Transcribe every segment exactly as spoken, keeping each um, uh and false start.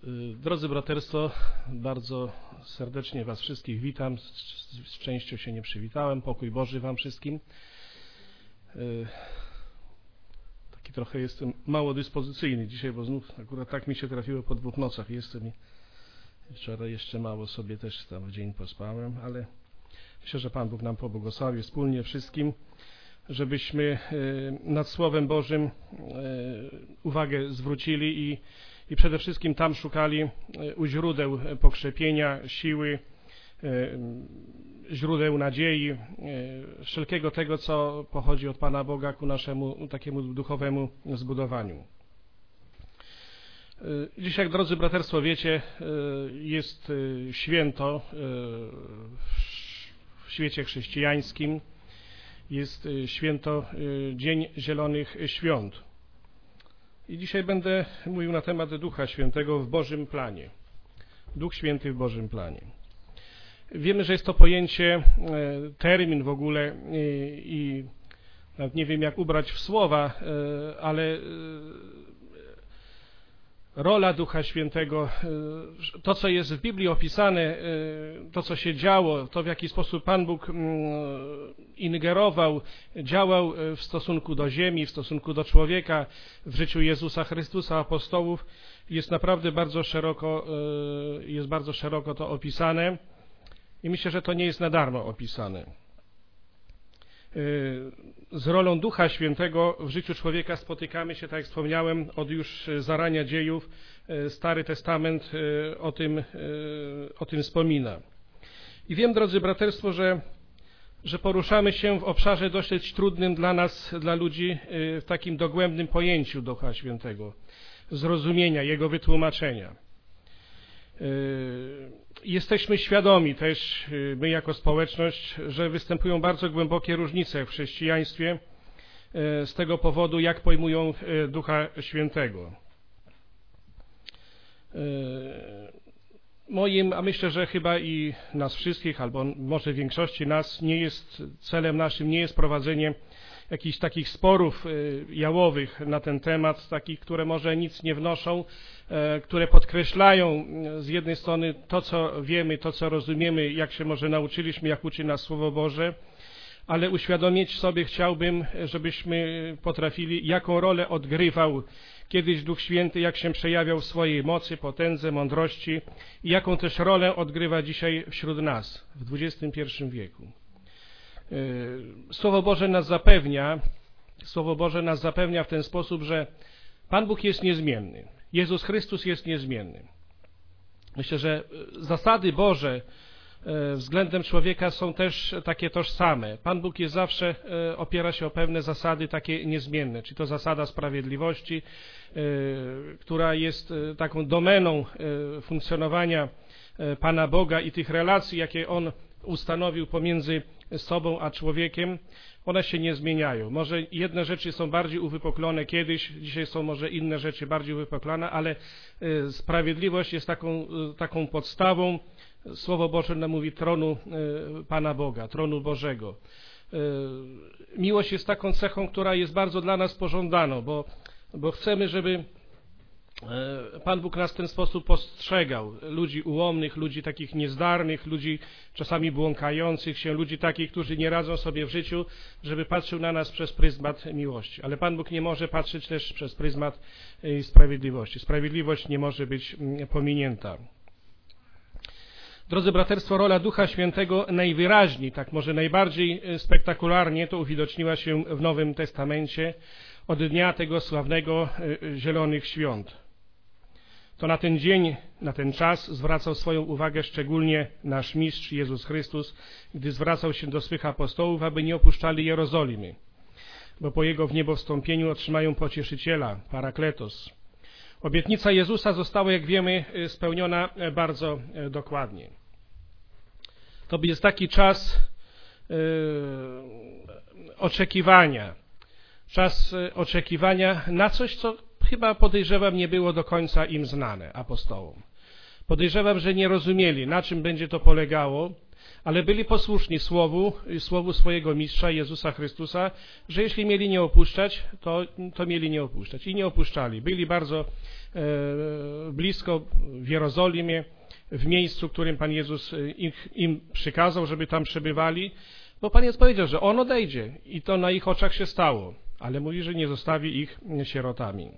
Drodzy braterstwo, bardzo serdecznie Was wszystkich witam. Z częścią się nie przywitałem. Pokój Boży Wam wszystkim. Taki trochę jestem mało dyspozycyjny dzisiaj, bo znów akurat tak mi się trafiło po dwóch nocach. Jestem i wczoraj jeszcze mało sobie też tam w dzień pospałem, ale myślę, że Pan Bóg nam pobłogosławi wspólnie wszystkim, żebyśmy nad Słowem Bożym uwagę zwrócili i I przede wszystkim tam szukali u źródeł pokrzepienia, siły, źródeł nadziei, wszelkiego tego, co pochodzi od Pana Boga ku naszemu takiemu duchowemu zbudowaniu. Dzisiaj, jak drodzy braterstwo, wiecie, jest święto w świecie chrześcijańskim, jest święto Dzień Zielonych Świąt. I dzisiaj będę mówił na temat Ducha Świętego w Bożym planie. Duch Święty w Bożym planie. Wiemy, że jest to pojęcie, termin w ogóle i nawet nie wiem, jak ubrać w słowa, ale rola Ducha Świętego, to, co jest w Biblii opisane, to, co się działo, to, w jaki sposób Pan Bóg ingerował, działał w stosunku do ziemi, w stosunku do człowieka, w życiu Jezusa Chrystusa, apostołów, jest naprawdę bardzo szeroko, jest bardzo szeroko to opisane i myślę, że to nie jest na darmo opisane. Z rolą Ducha Świętego w życiu człowieka spotykamy się, tak jak wspomniałem, od już zarania dziejów. Stary Testament o tym, o tym wspomina. I wiem, drodzy braterstwo, że, że poruszamy się w obszarze dosyć trudnym dla nas, dla ludzi, w takim dogłębnym pojęciu Ducha Świętego, zrozumienia, Jego wytłumaczenia. Jesteśmy świadomi też, my jako społeczność, że występują bardzo głębokie różnice w chrześcijaństwie z tego powodu, jak pojmują Ducha Świętego. Moim, a myślę, że chyba i nas wszystkich, albo może większości nas, nie jest celem naszym, nie jest prowadzenie jakichś takich sporów jałowych na ten temat, takich, które może nic nie wnoszą, które podkreślają z jednej strony to, co wiemy, to, co rozumiemy, jak się może nauczyliśmy, jak uczy nas Słowo Boże, ale uświadomić sobie chciałbym, żebyśmy potrafili, jaką rolę odgrywał kiedyś Duch Święty, jak się przejawiał w swojej mocy, potędze, mądrości i jaką też rolę odgrywa dzisiaj wśród nas w dwudziestym pierwszym wieku. Słowo Boże nas zapewnia, Słowo Boże nas zapewnia w ten sposób, że Pan Bóg jest niezmienny. Jezus Chrystus jest niezmienny. Myślę, że zasady Boże względem człowieka są też takie tożsame. Pan Bóg jest zawsze, opiera się o pewne zasady takie niezmienne, czy to zasada sprawiedliwości, która jest taką domeną funkcjonowania Pana Boga i tych relacji, jakie On ustanowił pomiędzy sobą a człowiekiem, one się nie zmieniają. Może jedne rzeczy są bardziej uwypuklone kiedyś, dzisiaj są może inne rzeczy bardziej uwypuklone, ale sprawiedliwość jest taką, taką podstawą. Słowo Boże nam mówi tronu Pana Boga, tronu Bożego. Miłość jest taką cechą, która jest bardzo dla nas pożądaną, bo, bo chcemy, żeby Pan Bóg nas w ten sposób postrzegał. Ludzi ułomnych, ludzi takich niezdarnych, ludzi czasami błąkających się, ludzi takich, którzy nie radzą sobie w życiu, żeby patrzył na nas przez pryzmat miłości. Ale Pan Bóg nie może patrzeć też przez pryzmat sprawiedliwości. Sprawiedliwość nie może być pominięta. Drodzy braterstwo, rola Ducha Świętego najwyraźniej, tak może najbardziej spektakularnie to uwidoczniła się w Nowym Testamencie od dnia tego sławnego Zielonych Świąt. To na ten dzień, na ten czas zwracał swoją uwagę szczególnie nasz Mistrz Jezus Chrystus, gdy zwracał się do swych apostołów, aby nie opuszczali Jerozolimy, bo po Jego wniebowstąpieniu otrzymają Pocieszyciela, Parakletos. Obietnica Jezusa została, jak wiemy, spełniona bardzo dokładnie. To jest taki czas yy, oczekiwania, czas oczekiwania na coś, co chyba podejrzewam nie było do końca im znane, apostołom. Podejrzewam, że nie rozumieli, na czym będzie to polegało, ale byli posłuszni słowu, słowu swojego mistrza Jezusa Chrystusa, że jeśli mieli nie opuszczać, to, to mieli nie opuszczać. I nie opuszczali. Byli bardzo e, blisko w Jerozolimie, w miejscu, którym Pan Jezus im, im przykazał, żeby tam przebywali, bo Pan Jezus powiedział, że On odejdzie i to na ich oczach się stało, ale mówi, że nie zostawi ich sierotami.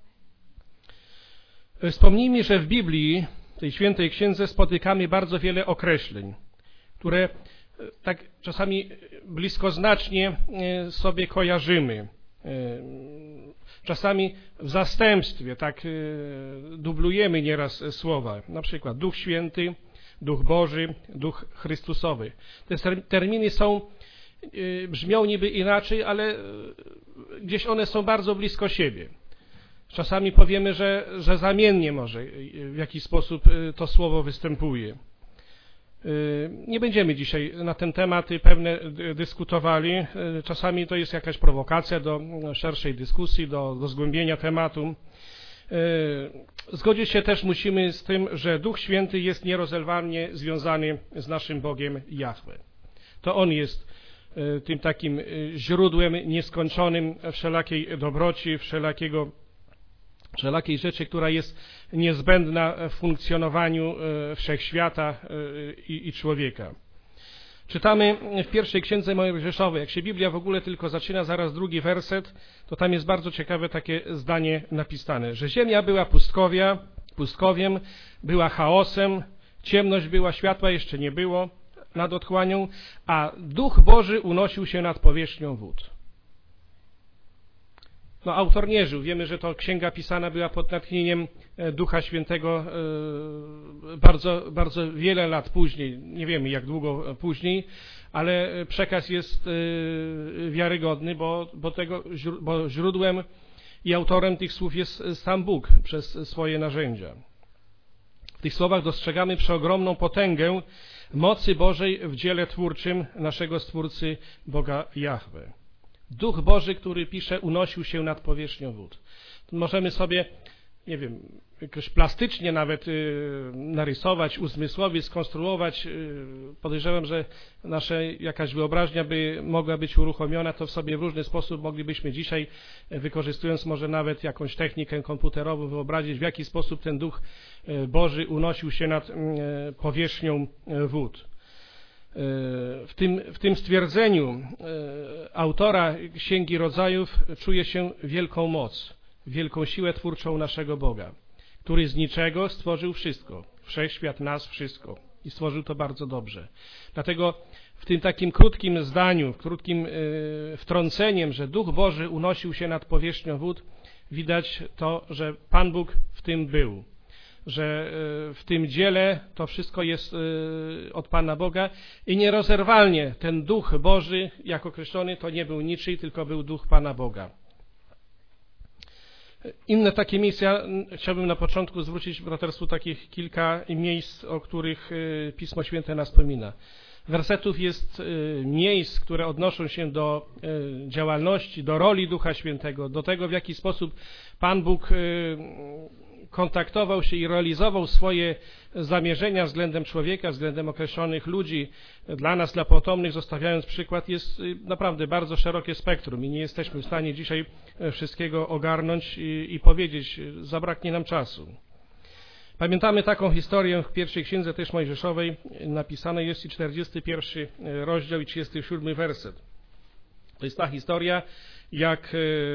Wspomnijmy, że w Biblii, w tej świętej księdze, spotykamy bardzo wiele określeń, które tak czasami bliskoznacznie sobie kojarzymy. Czasami w zastępstwie tak dublujemy nieraz słowa, na przykład Duch Święty, Duch Boży, Duch Chrystusowy. Te terminy są, brzmią niby inaczej, ale gdzieś one są bardzo blisko siebie. Czasami powiemy, że, że zamiennie może w jakiś sposób to słowo występuje. Nie będziemy dzisiaj na ten tematy pewne dyskutowali. Czasami to jest jakaś prowokacja do szerszej dyskusji, do, do zgłębienia tematu. Zgodzić się też musimy z tym, że Duch Święty jest nierozerwalnie związany z naszym Bogiem Jahwe. To On jest tym takim źródłem nieskończonym wszelakiej dobroci, wszelakiego wszelakiej rzeczy, która jest niezbędna w funkcjonowaniu wszechświata i, i człowieka. Czytamy w pierwszej księdze Mojżeszowej, jak się Biblia w ogóle tylko zaczyna, zaraz drugi werset, to tam jest bardzo ciekawe takie zdanie napisane, że ziemia była pustkowia, pustkowiem, była chaosem, ciemność była, światła jeszcze nie było nad otchłanią, a Duch Boży unosił się nad powierzchnią wód. No, autor nie żył. Wiemy, że to księga pisana była pod natchnieniem Ducha Świętego bardzo, bardzo wiele lat później. Nie wiemy, jak długo później, ale przekaz jest wiarygodny, bo, bo, tego, bo źródłem i autorem tych słów jest sam Bóg przez swoje narzędzia. W tych słowach dostrzegamy przeogromną potęgę mocy Bożej w dziele twórczym naszego Stwórcy, Boga Jahwe. Duch Boży, który pisze, unosił się nad powierzchnią wód. Możemy sobie, nie wiem, jakoś plastycznie nawet y, narysować, uzmysłowić, skonstruować. Y, podejrzewam, że nasza jakaś wyobraźnia by mogła być uruchomiona, to w sobie w różny sposób moglibyśmy dzisiaj, wykorzystując może nawet jakąś technikę komputerową, wyobrazić, w jaki sposób ten Duch Boży unosił się nad y, powierzchnią wód. W tym, w tym stwierdzeniu autora Księgi Rodzajów czuje się wielką moc, wielką siłę twórczą naszego Boga, który z niczego stworzył wszystko, wszechświat, nas, wszystko i stworzył to bardzo dobrze. Dlatego w tym takim krótkim zdaniu, krótkim wtrąceniem, że Duch Boży unosił się nad powierzchnią wód, widać to, że Pan Bóg w tym był, że w tym dziele to wszystko jest od Pana Boga i nierozerwalnie ten Duch Boży, jak określony, to nie był niczyj, tylko był Duch Pana Boga. Inne takie miejsca, chciałbym na początku zwrócić braterstwu takich kilka miejsc, o których Pismo Święte nas wspomina. Wersetów jest miejsc, które odnoszą się do działalności, do roli Ducha Świętego, do tego, w jaki sposób Pan Bóg kontaktował się i realizował swoje zamierzenia względem człowieka, względem określonych ludzi. Dla nas, dla potomnych, zostawiając przykład, jest naprawdę bardzo szerokie spektrum i nie jesteśmy w stanie dzisiaj wszystkiego ogarnąć i, i powiedzieć, zabraknie nam czasu. Pamiętamy taką historię w pierwszej księdze też Mojżeszowej, napisane jest i czterdziesty pierwszy rozdział i trzydziesty siódmy werset. To jest ta historia, jak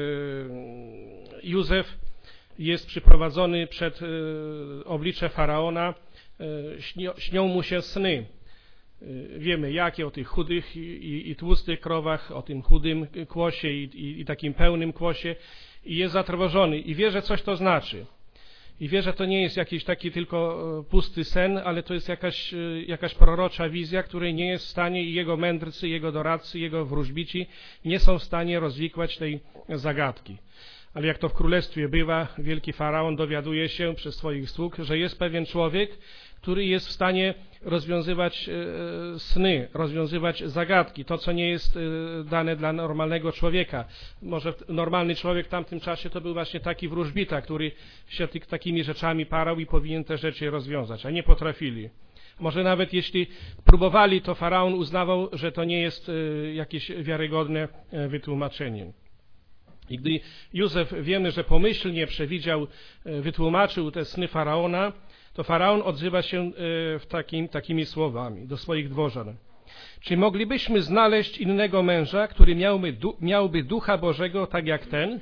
Józef jest przyprowadzony przed oblicze Faraona, śnią mu się sny. Wiemy jakie, o tych chudych i, i, i tłustych krowach, o tym chudym kłosie i, i, i takim pełnym kłosie i jest zatrwożony i wie, że coś to znaczy. I wie, że to nie jest jakiś taki tylko pusty sen, ale to jest jakaś, jakaś prorocza wizja, której nie jest w stanie i jego mędrcy, jego doradcy, jego wróżbici nie są w stanie rozwikłać tej zagadki. ale jak to w królestwie bywa, wielki faraon dowiaduje się przez swoich sług, że jest pewien człowiek, który jest w stanie rozwiązywać sny, rozwiązywać zagadki, to co nie jest dane dla normalnego człowieka. Może normalny człowiek w tamtym czasie to był właśnie taki wróżbita, który się takimi rzeczami parał i powinien te rzeczy rozwiązać, a nie potrafili. Może nawet jeśli próbowali, to faraon uznawał, że to nie jest jakieś wiarygodne wytłumaczenie. I gdy Józef, wiemy, że pomyślnie przewidział, wytłumaczył te sny faraona, to faraon odzywa się w takim, takimi słowami do swoich dworzan. Czy moglibyśmy znaleźć innego męża, który miałby, du, miałby ducha Bożego tak jak ten?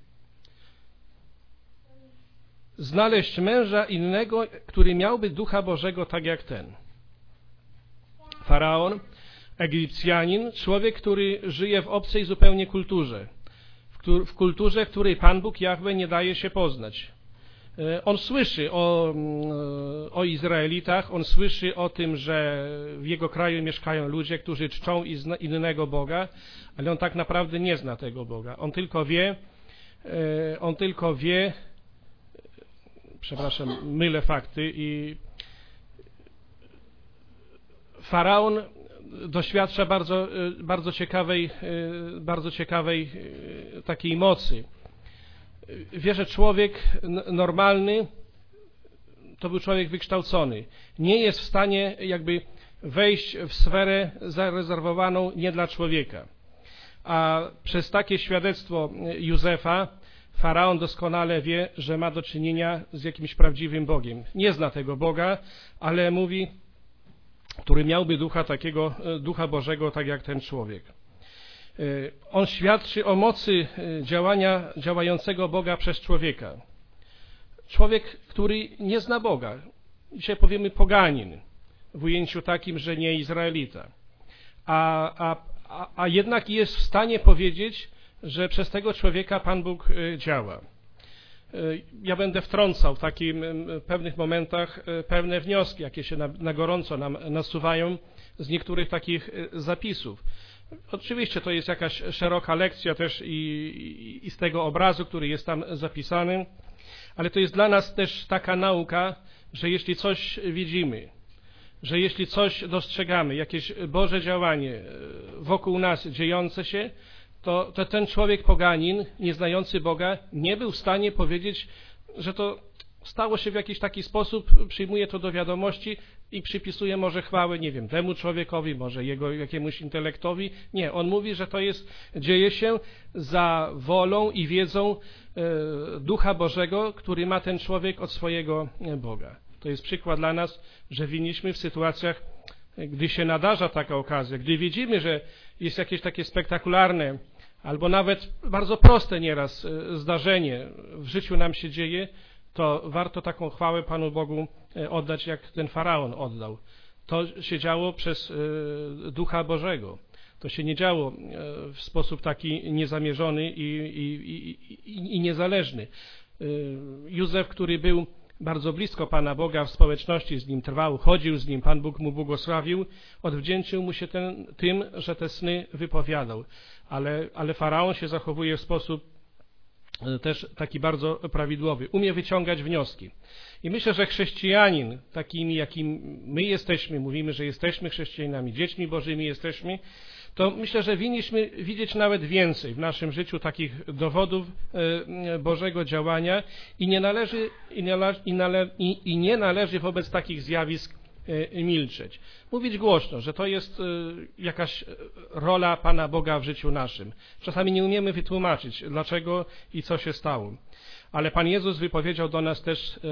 Znaleźć męża innego, który miałby ducha Bożego tak jak ten. Faraon, Egipcjanin, człowiek, który żyje w obcej zupełnie kulturze, w, w kulturze, której Pan Bóg Jahwe nie daje się poznać. On słyszy o, o Izraelitach, on słyszy o tym, że w jego kraju mieszkają ludzie, którzy czczą innego Boga, ale on tak naprawdę nie zna tego Boga. On tylko wie, on tylko wie, przepraszam, mylę fakty i faraon doświadcza bardzo, bardzo ciekawej, bardzo ciekawej takiej mocy. Wie, że człowiek normalny to był człowiek wykształcony. Nie jest w stanie jakby wejść w sferę zarezerwowaną nie dla człowieka. A przez takie świadectwo Józefa faraon doskonale wie, że ma do czynienia z jakimś prawdziwym Bogiem. Nie zna tego Boga, ale mówi, który miałby ducha takiego, ducha Bożego, tak jak ten człowiek. On świadczy o mocy działania działającego Boga przez człowieka. Człowiek, który nie zna Boga. Dzisiaj powiemy poganin, w ujęciu takim, że nie Izraelita. A, a, a, a jednak jest w stanie powiedzieć, że przez tego człowieka Pan Bóg działa. Ja będę wtrącał w takich pewnych momentach pewne wnioski, jakie się na, na gorąco nam nasuwają z niektórych takich zapisów. Oczywiście to jest jakaś szeroka lekcja też i, i, i z tego obrazu, który jest tam zapisany, ale to jest dla nas też taka nauka, że jeśli coś widzimy, że jeśli coś dostrzegamy, jakieś Boże działanie wokół nas dziejące się, to, to ten człowiek poganin, nieznający Boga, nie był w stanie powiedzieć, że to stało się w jakiś taki sposób, przyjmuje to do wiadomości i przypisuje może chwałę, nie wiem, temu człowiekowi, może jego jakiemuś intelektowi. Nie, on mówi, że to jest, dzieje się za wolą i wiedzą e, Ducha Bożego, który ma ten człowiek od swojego Boga. To jest przykład dla nas, że winniśmy w sytuacjach, gdy się nadarza taka okazja, gdy widzimy, że jest jakieś takie spektakularne, albo nawet bardzo proste nieraz zdarzenie w życiu nam się dzieje, to warto taką chwałę Panu Bogu oddać, jak ten faraon oddał. To się działo przez Ducha Bożego. To się nie działo w sposób taki niezamierzony i, i, i, i niezależny. Józef, który był bardzo blisko Pana Boga, w społeczności z Nim trwał, chodził z Nim, Pan Bóg mu błogosławił, odwdzięczył mu się ten, tym, że te sny wypowiadał. Ale, ale faraon się zachowuje w sposób też taki bardzo prawidłowy, umie wyciągać wnioski. I myślę, że chrześcijanin, takimi jakim my jesteśmy, mówimy, że jesteśmy chrześcijanami, dziećmi Bożymi jesteśmy, to myślę, że winniśmy widzieć nawet więcej w naszym życiu takich dowodów Bożego działania i nie należy, i nie należy, i nale, i, i nie należy wobec takich zjawisk milczeć. Mówić głośno, że to jest jakaś rola Pana Boga w życiu naszym. Czasami nie umiemy wytłumaczyć, dlaczego i co się stało. Ale Pan Jezus wypowiedział do nas też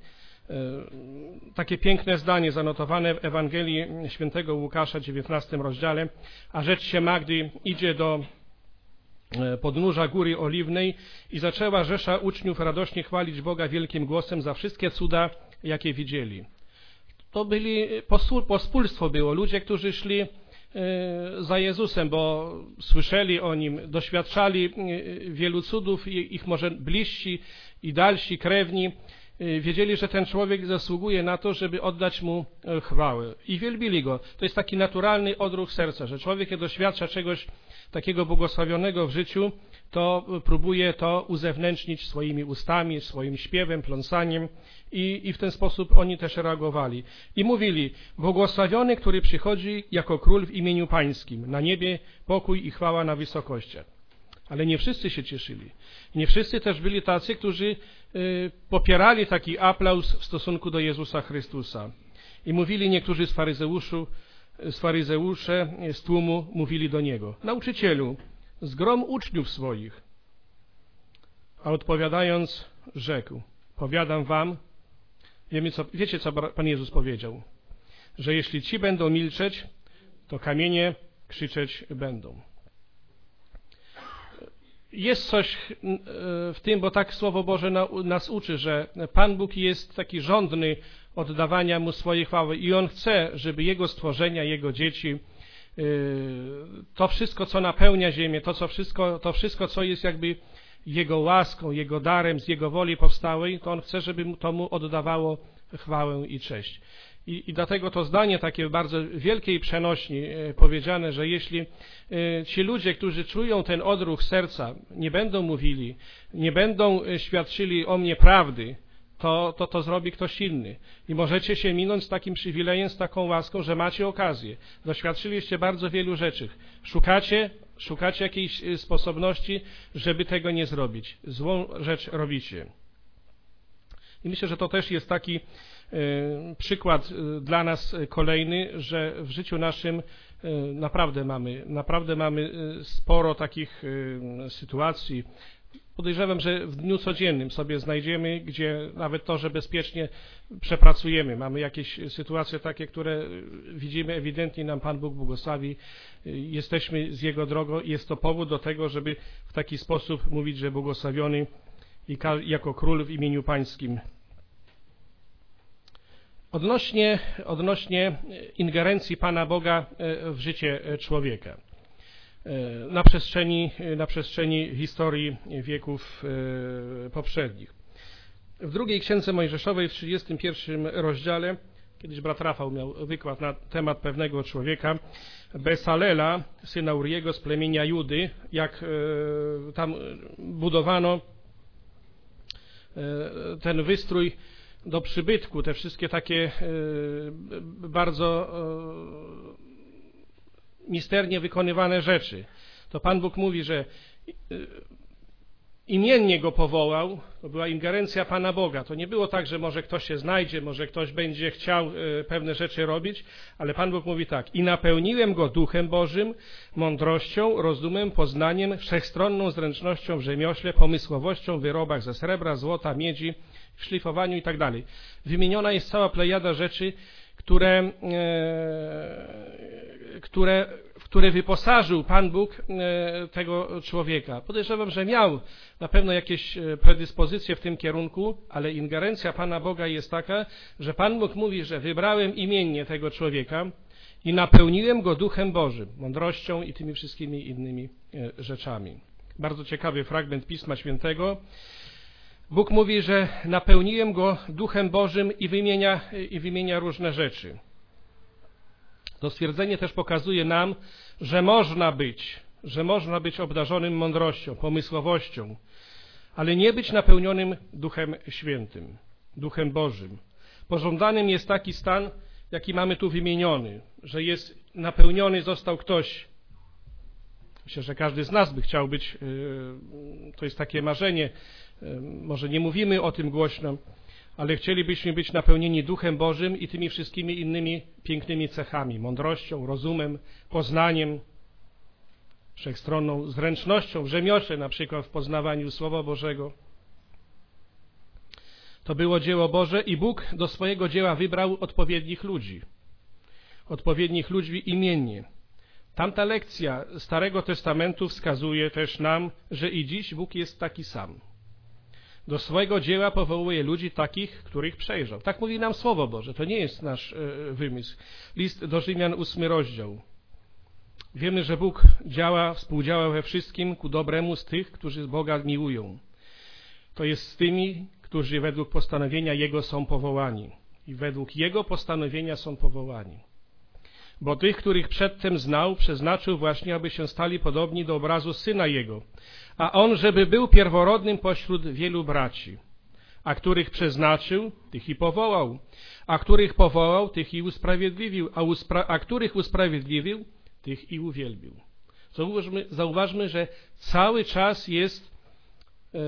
takie piękne zdanie zanotowane w Ewangelii świętego Łukasza, dziewiętnastym rozdziale, a rzecz się ma, gdy idzie do podnóża Góry Oliwnej i zaczęła rzesza uczniów radośnie chwalić Boga wielkim głosem za wszystkie cuda, jakie widzieli. To byli, pospólstwo było, ludzie, którzy szli za Jezusem, bo słyszeli o Nim, doświadczali wielu cudów, ich może bliżsi i dalsi krewni wiedzieli, że ten człowiek zasługuje na to, żeby oddać mu chwałę. I wielbili go. To jest taki naturalny odruch serca, że człowiek, kiedy doświadcza czegoś takiego błogosławionego w życiu, to próbuje to uzewnętrznić swoimi ustami, swoim śpiewem, pląsaniem i, i w ten sposób oni też reagowali. I mówili: błogosławiony, który przychodzi jako król w imieniu pańskim, na niebie pokój i chwała na wysokościach. Ale nie wszyscy się cieszyli. Nie wszyscy też byli tacy, którzy y, popierali taki aplauz w stosunku do Jezusa Chrystusa. I mówili niektórzy z faryzeuszy, z faryzeusze z tłumu mówili do Niego: nauczycielu, zgrom uczniów swoich. A odpowiadając rzekł: powiadam wam, wiemy co, wiecie co Pan Jezus powiedział, że jeśli ci będą milczeć, to kamienie krzyczeć będą. Jest coś w tym, bo tak Słowo Boże nas uczy, że Pan Bóg jest taki żądny oddawania Mu swojej chwały i On chce, żeby Jego stworzenia, Jego dzieci, to wszystko, co napełnia ziemię, to, co wszystko, to wszystko, co jest jakby Jego łaską, Jego darem, z Jego woli powstałej, to On chce, żeby to Mu oddawało chwałę i cześć. I, I dlatego to zdanie takie bardzo wielkiej przenośni powiedziane, że jeśli ci ludzie, którzy czują ten odruch serca, nie będą mówili, nie będą świadczyli o mnie prawdy, to to, to zrobi ktoś inny. I możecie się minąć z takim przywilejem, z taką łaską, że macie okazję. Doświadczyliście bardzo wielu rzeczy. Szukacie, szukacie jakiejś sposobności, żeby tego nie zrobić. Złą rzecz robicie. I myślę, że to też jest taki przykład dla nas kolejny, że w życiu naszym naprawdę mamy, naprawdę mamy sporo takich sytuacji. Podejrzewam, że w dniu codziennym sobie znajdziemy, gdzie nawet to, że bezpiecznie przepracujemy. Mamy jakieś sytuacje takie, które widzimy ewidentnie, nam Pan Bóg błogosławi. Jesteśmy z Jego drogą i jest to powód do tego, żeby w taki sposób mówić, że błogosławiony i jako król w imieniu pańskim. Odnośnie, odnośnie ingerencji Pana Boga w życie człowieka. Na przestrzeni, na przestrzeni historii wieków poprzednich. W drugiej Księdze Mojżeszowej w trzydziestym pierwszym rozdziale, kiedyś brat Rafał miał wykład na temat pewnego człowieka, Besalela, syna Uriego z plemienia Judy, jak tam budowano ten wystrój do przybytku, te wszystkie takie bardzo misternie wykonywane rzeczy. To Pan Bóg mówi, że imiennie go powołał, to była ingerencja Pana Boga. To nie było tak, że może ktoś się znajdzie, może ktoś będzie chciał pewne rzeczy robić, ale Pan Bóg mówi tak: i napełniłem go Duchem Bożym, mądrością, rozumem, poznaniem, wszechstronną zręcznością w rzemiośle, pomysłowością w wyrobach ze srebra, złota, miedzi, w szlifowaniu i tak dalej. Wymieniona jest cała plejada rzeczy, które, e, które, w które wyposażył Pan Bóg e, tego człowieka. Podejrzewam, że miał na pewno jakieś predyspozycje w tym kierunku, ale ingerencja Pana Boga jest taka, że Pan Bóg mówi, że wybrałem imiennie tego człowieka i napełniłem go Duchem Bożym, mądrością i tymi wszystkimi innymi e, rzeczami. Bardzo ciekawy fragment Pisma Świętego. Bóg mówi, że napełniłem go Duchem Bożym i wymienia, i wymienia różne rzeczy. To stwierdzenie też pokazuje nam, że można być, że można być obdarzonym mądrością, pomysłowością, ale nie być napełnionym Duchem Świętym, Duchem Bożym. Pożądanym jest taki stan, jaki mamy tu wymieniony, że jest napełniony został ktoś. Myślę, że każdy z nas by chciał być, to jest takie marzenie, może nie mówimy o tym głośno, ale chcielibyśmy być napełnieni Duchem Bożym i tymi wszystkimi innymi pięknymi cechami, mądrością, rozumem, poznaniem, wszechstronną zręcznością w rzemiośle, na przykład w poznawaniu Słowa Bożego. To było dzieło Boże i Bóg do swojego dzieła wybrał odpowiednich ludzi, odpowiednich ludzi imiennie. Tamta lekcja Starego Testamentu wskazuje też nam, że i dziś Bóg jest taki sam. Do swojego dzieła powołuje ludzi takich, których przejrzał. Tak mówi nam Słowo Boże, to nie jest nasz e, wymysł. List do Rzymian, ósmy rozdział. Wiemy, że Bóg działa, współdziała we wszystkim ku dobremu z tych, którzy Boga miłują. To jest z tymi, którzy według postanowienia Jego są powołani. I według Jego postanowienia są powołani. Bo tych, których przedtem znał, przeznaczył właśnie, aby się stali podobni do obrazu Syna Jego, a On, żeby był pierworodnym pośród wielu braci. A których przeznaczył, tych i powołał, a których powołał, tych i usprawiedliwił, a, uspra- a których usprawiedliwił, tych i uwielbił. Zauważmy, zauważmy że cały czas jest e,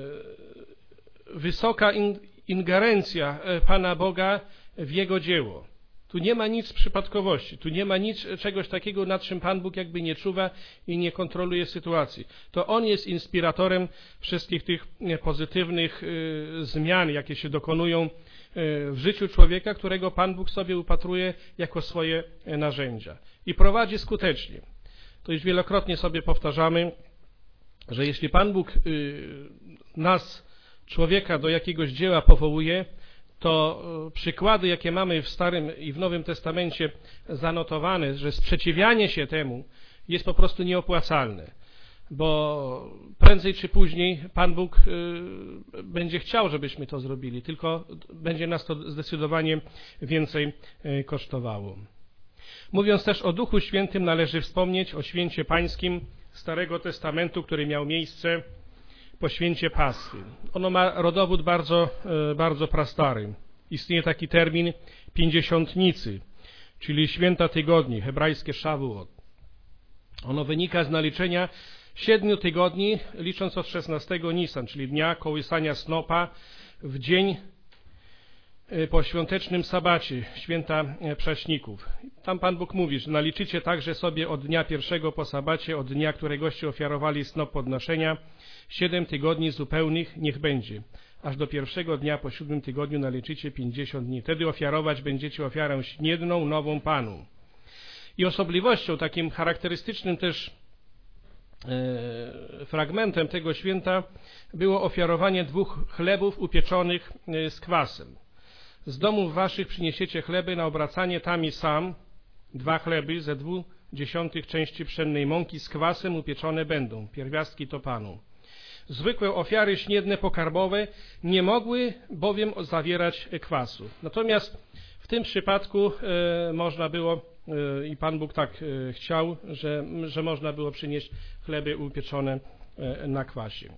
wysoka in, ingerencja Pana Boga w Jego dzieło. Tu nie ma nic przypadkowości, tu nie ma nic czegoś takiego, nad czym Pan Bóg jakby nie czuwa i nie kontroluje sytuacji. To On jest inspiratorem wszystkich tych pozytywnych y, zmian, jakie się dokonują y, w życiu człowieka, którego Pan Bóg sobie upatruje jako swoje narzędzia. I prowadzi skutecznie. To już wielokrotnie sobie powtarzamy, że jeśli Pan Bóg y, nas, człowieka, do jakiegoś dzieła powołuje, to przykłady, jakie mamy w Starym i w Nowym Testamencie zanotowane, że sprzeciwianie się temu jest po prostu nieopłacalne, bo prędzej czy później Pan Bóg y, będzie chciał, żebyśmy to zrobili, tylko będzie nas to zdecydowanie więcej y, kosztowało. Mówiąc też o Duchu Świętym, należy wspomnieć o święcie pańskim Starego Testamentu, który miał miejsce po święcie Paschy. Ono ma rodowód bardzo, bardzo prastary. Istnieje taki termin pięćdziesiątnicy, czyli święta tygodni, hebrajskie Szawuot. Ono wynika z naliczenia siedmiu tygodni, licząc od szesnastego Nisan, czyli dnia kołysania snopa, w dzień po świątecznym sabacie, święta prześników. Tam Pan Bóg mówi, że naliczycie także sobie od dnia pierwszego po sabacie, od dnia, któregoście ofiarowali snop podnoszenia, siedem tygodni zupełnych niech będzie. Aż do pierwszego dnia po siódmym tygodniu naliczycie pięćdziesiąt dni. Wtedy ofiarować będziecie ofiarę śniedną, nową Panu. I osobliwością, takim charakterystycznym też e, fragmentem tego święta było ofiarowanie dwóch chlebów upieczonych e, z kwasem. Z domów waszych przyniesiecie chleby na obracanie tam i sam, dwa chleby ze dwóch dziesiątych części pszennej mąki z kwasem upieczone będą, pierwiastki to Panu. Zwykłe ofiary śniedne pokarmowe nie mogły bowiem zawierać kwasu. Natomiast w tym przypadku e, można było, e, i Pan Bóg tak e, chciał, że, że można było przynieść chleby upieczone e, na kwasie.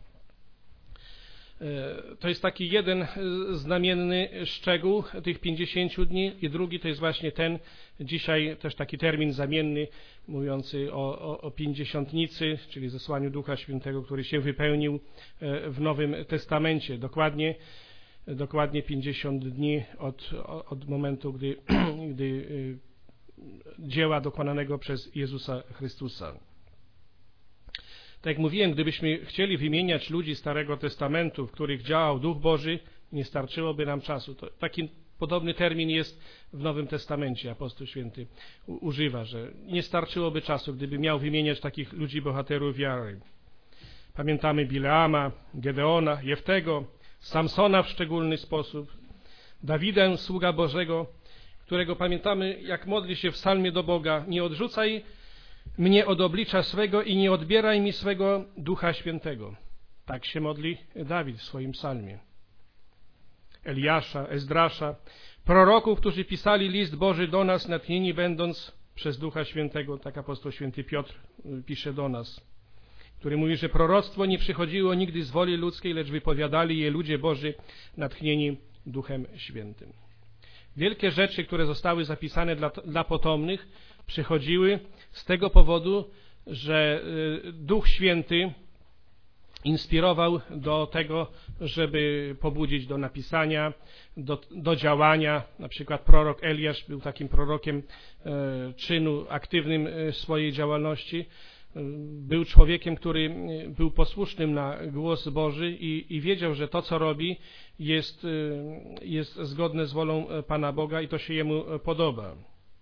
To jest taki jeden znamienny szczegół tych pięćdziesięciu dni i drugi to jest właśnie ten, dzisiaj też taki termin zamienny mówiący o, o, o pięćdziesiątnicy, czyli zesłaniu Ducha Świętego, który się wypełnił w Nowym Testamencie. Dokładnie, dokładnie pięćdziesiąt dni od, od momentu, gdy, gdy dzieła dokonanego przez Jezusa Chrystusa. Tak jak mówiłem, gdybyśmy chcieli wymieniać ludzi Starego Testamentu, w których działał Duch Boży, nie starczyłoby nam czasu. To taki podobny termin jest w Nowym Testamencie. Apostoł Święty używa, że nie starczyłoby czasu, gdyby miał wymieniać takich ludzi bohaterów wiary. Pamiętamy Bileama, Gedeona, Jeftego, Samsona w szczególny sposób, Dawida, sługa Bożego, którego pamiętamy, jak modli się w psalmie do Boga: nie odrzucaj mnie od oblicza swego i nie odbieraj mi swego Ducha Świętego. Tak się modli Dawid w swoim psalmie. Eliasza, Ezdrasza, proroków, którzy pisali list Boży do nas, natchnieni będąc przez Ducha Świętego, tak apostoł święty Piotr pisze do nas, który mówi, że proroctwo nie przychodziło nigdy z woli ludzkiej, lecz wypowiadali je ludzie Boży, natchnieni Duchem Świętym. Wielkie rzeczy, które zostały zapisane dla, dla potomnych, przychodziły z tego powodu, że Duch Święty inspirował do tego, żeby pobudzić do napisania, do, do działania. Na przykład prorok Eliasz był takim prorokiem e, czynu, aktywnym w swojej działalności. Był człowiekiem, który był posłusznym na głos Boży i, i wiedział, że to, co robi, jest, jest zgodne z wolą Pana Boga i to się jemu podoba.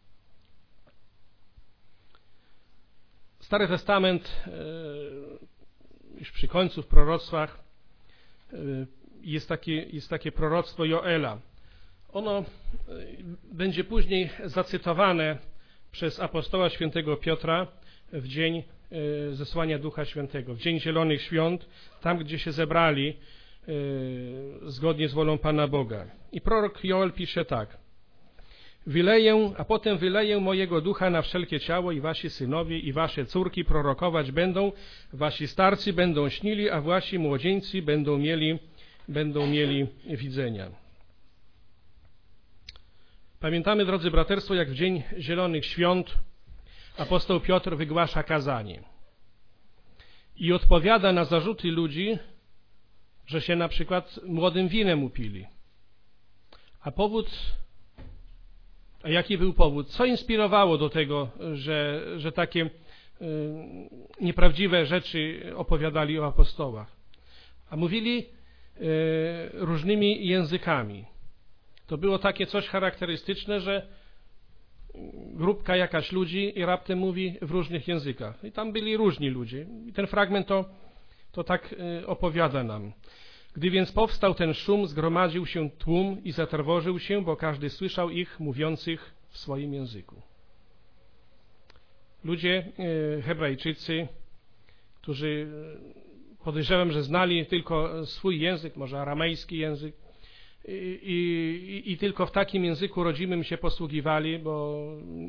Stary Testament, już przy końcu w proroctwach, jest takie, jest takie proroctwo Joela. Ono będzie później zacytowane przez apostoła świętego Piotra w dzień zesłania Ducha Świętego, w dzień Zielonych Świąt, tam gdzie się zebrali zgodnie z wolą Pana Boga. I prorok Joel pisze tak: wyleję, a potem wyleję mojego ducha na wszelkie ciało i wasi synowie i wasze córki prorokować będą, wasi starcy będą śnili, a wasi młodzieńcy będą mieli, będą mieli widzenia. Pamiętamy, drodzy braterstwo, jak w Dzień Zielonych Świąt apostoł Piotr wygłasza kazanie i odpowiada na zarzuty ludzi, że się na przykład młodym winem upili. A powód, a jaki był powód? Co inspirowało do tego, że, że takie y, nieprawdziwe rzeczy opowiadali o apostołach? A mówili y, różnymi językami. To było takie coś charakterystyczne, że grupka jakaś ludzi i raptem mówi w różnych językach. I tam byli różni ludzie. I ten fragment to, to tak y, opowiada nam. Gdy więc powstał ten szum, zgromadził się tłum i zatrwożył się, bo każdy słyszał ich mówiących w swoim języku. Ludzie e, Hebrajczycy, którzy podejrzewam, że znali tylko swój język, może aramejski język, i, i, i tylko w takim języku rodzimym się posługiwali, bo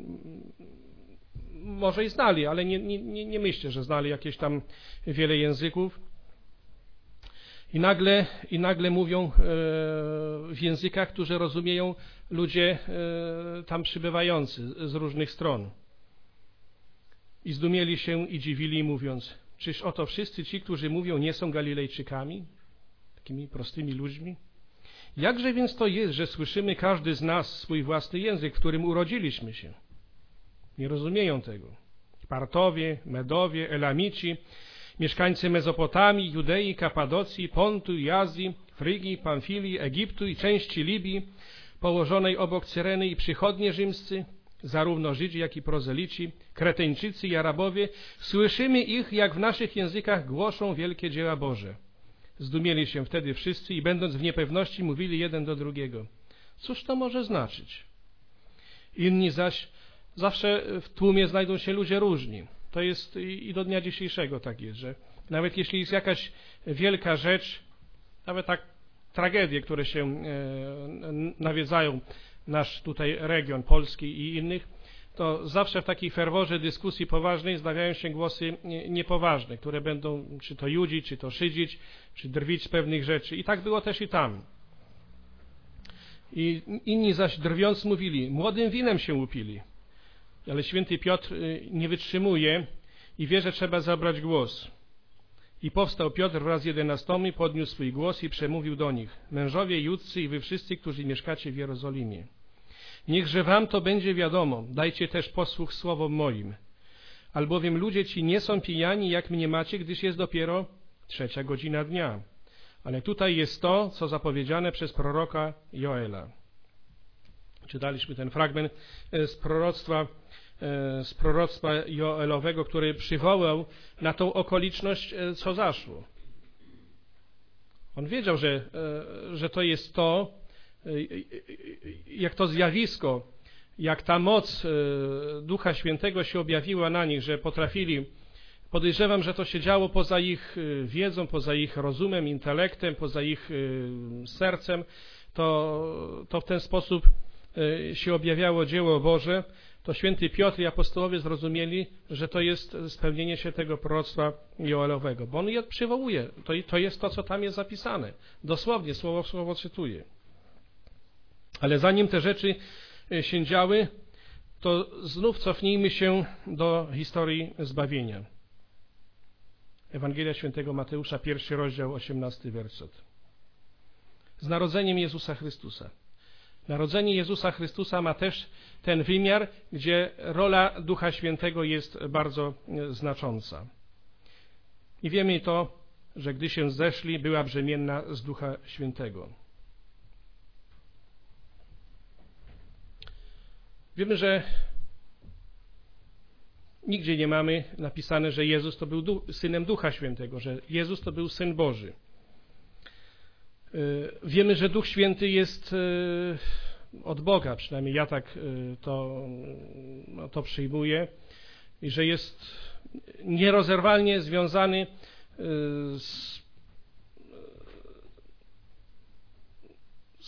może i znali, ale nie, nie, nie myślę, że znali jakieś tam wiele języków. I nagle, I nagle mówią e, w językach, które rozumieją ludzie e, tam przybywający z różnych stron. I zdumieli się i dziwili, mówiąc: czyż oto wszyscy ci, którzy mówią, nie są Galilejczykami? Takimi prostymi ludźmi? Jakże więc to jest, że słyszymy każdy z nas swój własny język, w którym urodziliśmy się? Nie rozumieją tego. Partowie, Medowie, Elamici, mieszkańcy Mezopotamii, Judei, Kapadocji, Pontu i Azji, Frygii, Pamfilii, Egiptu i części Libii, położonej obok Cyreny, i przychodnie rzymscy, zarówno Żydzi, jak i prozelici, Kreteńczycy i Arabowie, słyszymy ich, jak w naszych językach głoszą wielkie dzieła Boże. Zdumieli się wtedy wszyscy i będąc w niepewności mówili jeden do drugiego: cóż to może znaczyć? Inni zaś, zawsze w tłumie znajdą się ludzie różni. To jest i do dnia dzisiejszego tak jest, że nawet jeśli jest jakaś wielka rzecz, nawet tak tragedie, które się nawiedzają nasz tutaj region polski i innych, to zawsze w takiej ferworze dyskusji poważnej zdawiają się głosy niepoważne, które będą czy to judzić, czy to szydzić, czy drwić z pewnych rzeczy. I tak było też i tam. I inni zaś drwiąc mówili: młodym winem się upili. Ale święty Piotr nie wytrzymuje i wie, że trzeba zabrać głos. I powstał Piotr wraz z jedenastoma, podniósł swój głos i przemówił do nich: mężowie judzcy i wy wszyscy, którzy mieszkacie w Jerozolimie, niechże wam to będzie wiadomo, dajcie też posłuch słowom moim. Albowiem ludzie ci nie są pijani, jak mniemacie, gdyż jest dopiero trzecia godzina dnia. Ale tutaj jest to, co zapowiedziane przez proroka Joela. Czytaliśmy ten fragment z proroctwa, z proroctwa Joelowego, który przywołał na tą okoliczność, co zaszło. On wiedział, że, że to jest to, jak to zjawisko, jak ta moc Ducha Świętego się objawiła na nich, że potrafili, podejrzewam, że to się działo poza ich wiedzą, poza ich rozumem, intelektem, poza ich sercem, to, to w ten sposób się objawiało dzieło Boże, to święty Piotr i apostołowie zrozumieli, że to jest spełnienie się tego proroctwa Joelowego, bo on je przywołuje. To, to jest to, co tam jest zapisane. Dosłownie, słowo w słowo cytuję. Ale zanim te rzeczy się działy, to znów cofnijmy się do historii zbawienia. Ewangelia Świętego Mateusza, pierwszy rozdział, osiemnasty werset. Z narodzeniem Jezusa Chrystusa. Narodzenie Jezusa Chrystusa ma też ten wymiar, gdzie rola Ducha Świętego jest bardzo znacząca. I wiemy to, że gdy się zeszli, była brzemienna z Ducha Świętego. Wiemy, że nigdzie nie mamy napisane, że Jezus to był du- Synem Ducha Świętego, że Jezus to był Syn Boży. Wiemy, że Duch Święty jest od Boga, przynajmniej ja tak to, to przyjmuję, i że jest nierozerwalnie związany z,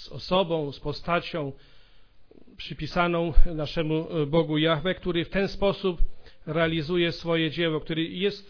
z osobą, z postacią przypisaną naszemu Bogu Jahwe, który w ten sposób realizuje swoje dzieło, który jest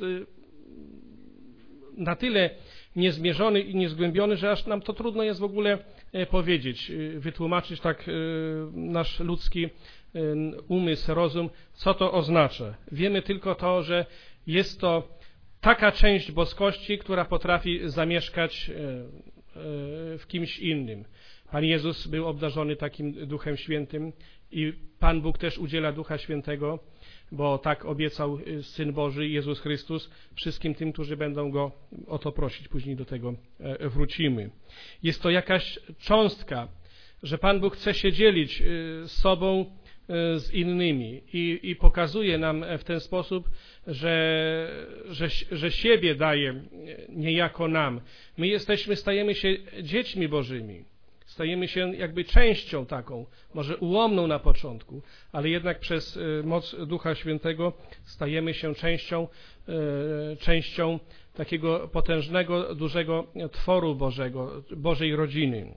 na tyle niezmierzony i niezgłębiony, że aż nam to trudno jest w ogóle powiedzieć, wytłumaczyć tak nasz ludzki umysł, rozum, co to oznacza. Wiemy tylko to, że jest to taka część boskości, która potrafi zamieszkać w kimś innym. Pan Jezus był obdarzony takim Duchem Świętym i Pan Bóg też udziela Ducha Świętego, bo tak obiecał Syn Boży, Jezus Chrystus, wszystkim tym, którzy będą Go o to prosić. Później do tego wrócimy. Jest to jakaś cząstka, że Pan Bóg chce się dzielić z sobą, z innymi i, i pokazuje nam w ten sposób, że, że, że siebie daje niejako nam. My jesteśmy, stajemy się dziećmi Bożymi. Stajemy się jakby częścią taką, może ułomną na początku, ale jednak przez moc Ducha Świętego stajemy się częścią, częścią takiego potężnego, dużego tworu Bożego, Bożej rodziny.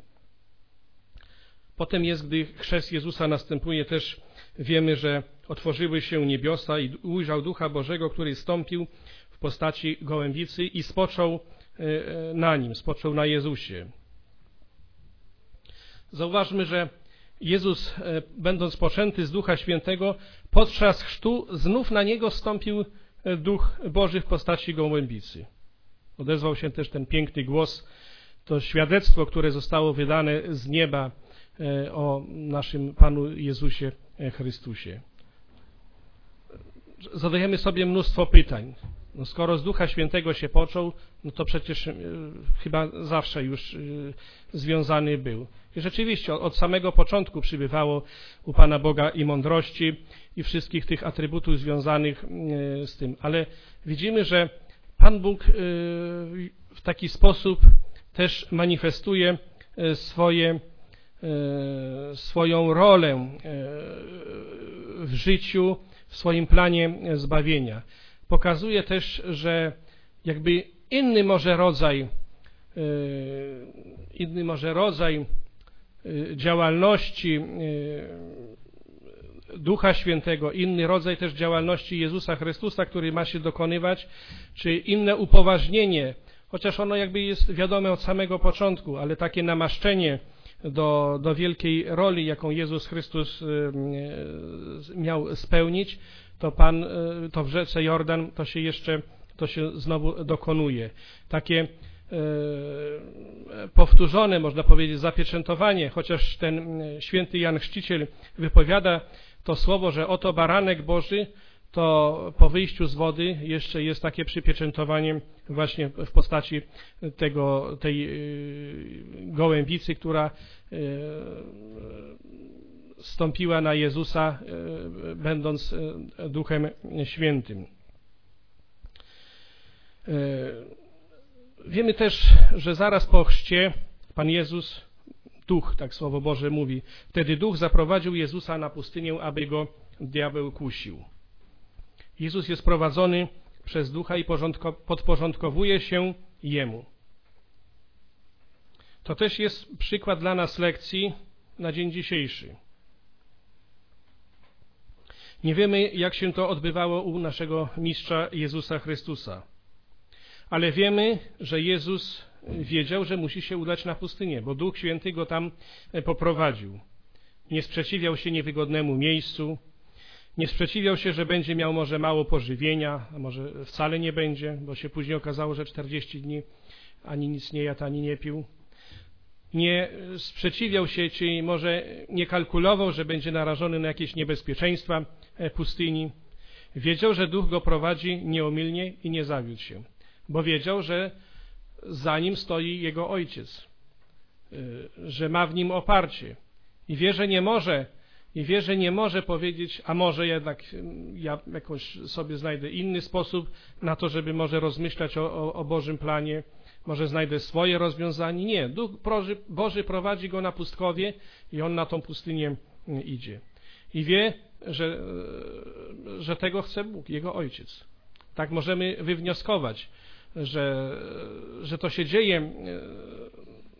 Potem jest, gdy chrzest Jezusa następuje, też wiemy, że otworzyły się niebiosa i ujrzał Ducha Bożego, który stąpił w postaci gołębicy i spoczął na nim, spoczął na Jezusie. Zauważmy, że Jezus, będąc poczęty z Ducha Świętego, podczas chrztu znów na Niego stąpił Duch Boży w postaci gołębicy. Odezwał się też ten piękny głos, to świadectwo, które zostało wydane z nieba o naszym Panu Jezusie Chrystusie. Zadajemy sobie mnóstwo pytań. No skoro z Ducha Świętego się począł, no to przecież y, chyba zawsze już y, związany był. I rzeczywiście od, od samego początku przybywało u Pana Boga i mądrości i wszystkich tych atrybutów związanych y, z tym. Ale widzimy, że Pan Bóg y, w taki sposób też manifestuje y, swoje, y, swoją rolę y, w życiu, w swoim planie zbawienia. Pokazuje też, że jakby inny może rodzaj, inny może rodzaj działalności Ducha Świętego, inny rodzaj też działalności Jezusa Chrystusa, który ma się dokonywać, czy inne upoważnienie, chociaż ono jakby jest wiadome od samego początku, ale takie namaszczenie do, do wielkiej roli, jaką Jezus Chrystus miał spełnić, to Pan, to w rzece Jordan, to się jeszcze, to się znowu dokonuje. Takie e, powtórzone, można powiedzieć, zapieczętowanie, chociaż ten święty Jan Chrzciciel wypowiada to słowo, że oto baranek Boży, to po wyjściu z wody jeszcze jest takie przypieczętowanie właśnie w postaci tego, tej gołębicy, która stąpiła na Jezusa, będąc Duchem Świętym. Wiemy też, że zaraz po chrzcie Pan Jezus, Duch, tak Słowo Boże mówi, wtedy Duch zaprowadził Jezusa na pustynię, aby go diabeł kusił. Jezus jest prowadzony przez Ducha i podporządkowuje się Jemu. To też jest przykład dla nas lekcji na dzień dzisiejszy. Nie wiemy, jak się to odbywało u naszego Mistrza Jezusa Chrystusa, ale wiemy, że Jezus wiedział, że musi się udać na pustynię, bo Duch Święty go tam poprowadził. Nie sprzeciwiał się niewygodnemu miejscu, nie sprzeciwiał się, że będzie miał może mało pożywienia, a może wcale nie będzie, bo się później okazało, że czterdzieści dni ani nic nie jadł, ani nie pił. Nie sprzeciwiał się, czy może nie kalkulował, że będzie narażony na jakieś niebezpieczeństwa pustyni. Wiedział, że Duch go prowadzi nieomylnie i nie zawiódł się, bo wiedział, że za nim stoi jego Ojciec, że ma w nim oparcie i wie, że nie może i wie, że nie może powiedzieć, a może jednak ja jakoś sobie znajdę inny sposób na to, żeby może rozmyślać o, o, o Bożym planie, może znajdę swoje rozwiązanie. Nie, Duch Boży prowadzi go na pustkowie i on na tą pustynię idzie. I wie, że, że tego chce Bóg, Jego Ojciec. Tak możemy wywnioskować, że, że to się dzieje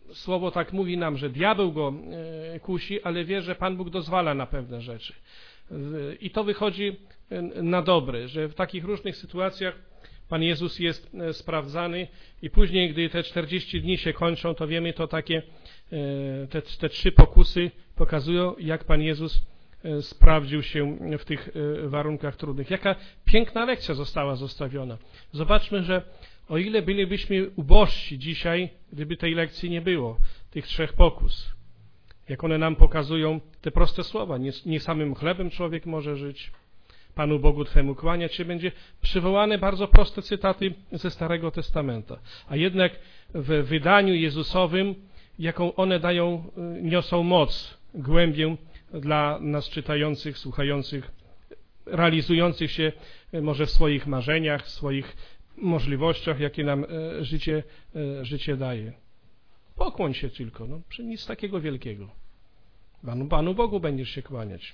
Słowo tak mówi nam, że diabeł go kusi, ale wie, że Pan Bóg dozwala na pewne rzeczy. I to wychodzi na dobre, że w takich różnych sytuacjach Pan Jezus jest sprawdzany i później, gdy te czterdzieści dni się kończą, to wiemy, to takie te, te trzy pokusy pokazują, jak Pan Jezus sprawdził się w tych warunkach trudnych. Jaka piękna lekcja została zostawiona. Zobaczmy, że o ile bylibyśmy ubożsi dzisiaj, gdyby tej lekcji nie było, tych trzech pokus, jak one nam pokazują te proste słowa, nie, nie samym chlebem człowiek może żyć, Panu Bogu Twemu kłaniać się, będzie przywołane bardzo proste cytaty ze Starego Testamenta. A jednak w wydaniu Jezusowym, jaką one dają, niosą moc, głębię dla nas czytających, słuchających, realizujących się może w swoich marzeniach, w swoich możliwościach, jakie nam życie, życie daje. Pokłoń się tylko, no, przy nic takiego wielkiego. Panu, Panu Bogu będziesz się kłaniać.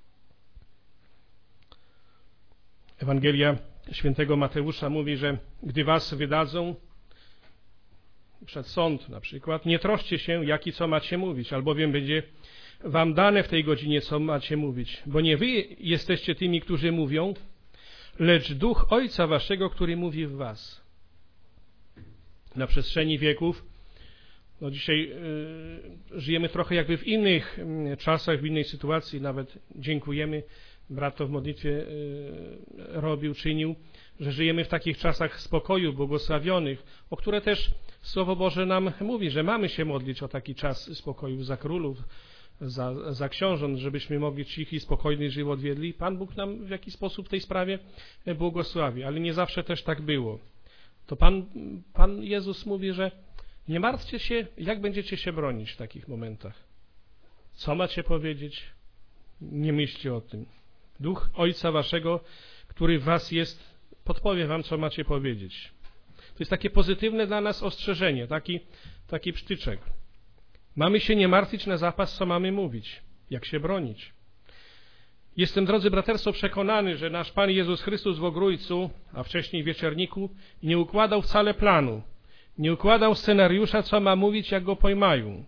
Ewangelia świętego Mateusza mówi, że gdy was wydadzą przed sąd na przykład, nie troszcie się, jak i co macie mówić, albowiem będzie wam dane w tej godzinie, co macie mówić. Bo nie wy jesteście tymi, którzy mówią, lecz Duch Ojca waszego, który mówi w was. Na przestrzeni wieków, no dzisiaj y, żyjemy trochę jakby w innych y, czasach, w innej sytuacji, nawet dziękujemy, brat to w modlitwie y, robił, czynił, że żyjemy w takich czasach spokoju, błogosławionych, o które też Słowo Boże nam mówi, że mamy się modlić o taki czas spokoju za królów, za, za książąt, żebyśmy mogli cichy, spokojny żywot wiedli. Pan Bóg nam w jakiś sposób w tej sprawie błogosławi, ale nie zawsze też tak było. To Pan, Pan Jezus mówi, że nie martwcie się, jak będziecie się bronić w takich momentach. Co macie powiedzieć? Nie myślcie o tym. Duch Ojca waszego, który w was jest, podpowie wam, co macie powiedzieć. To jest takie pozytywne dla nas ostrzeżenie, taki, taki psztyczek. Mamy się nie martwić na zapas, co mamy mówić, jak się bronić. Jestem, drodzy braterstwo, przekonany, że nasz Pan Jezus Chrystus w Ogrójcu, a wcześniej w Wieczerniku, nie układał wcale planu, nie układał scenariusza, co ma mówić, jak go pojmają.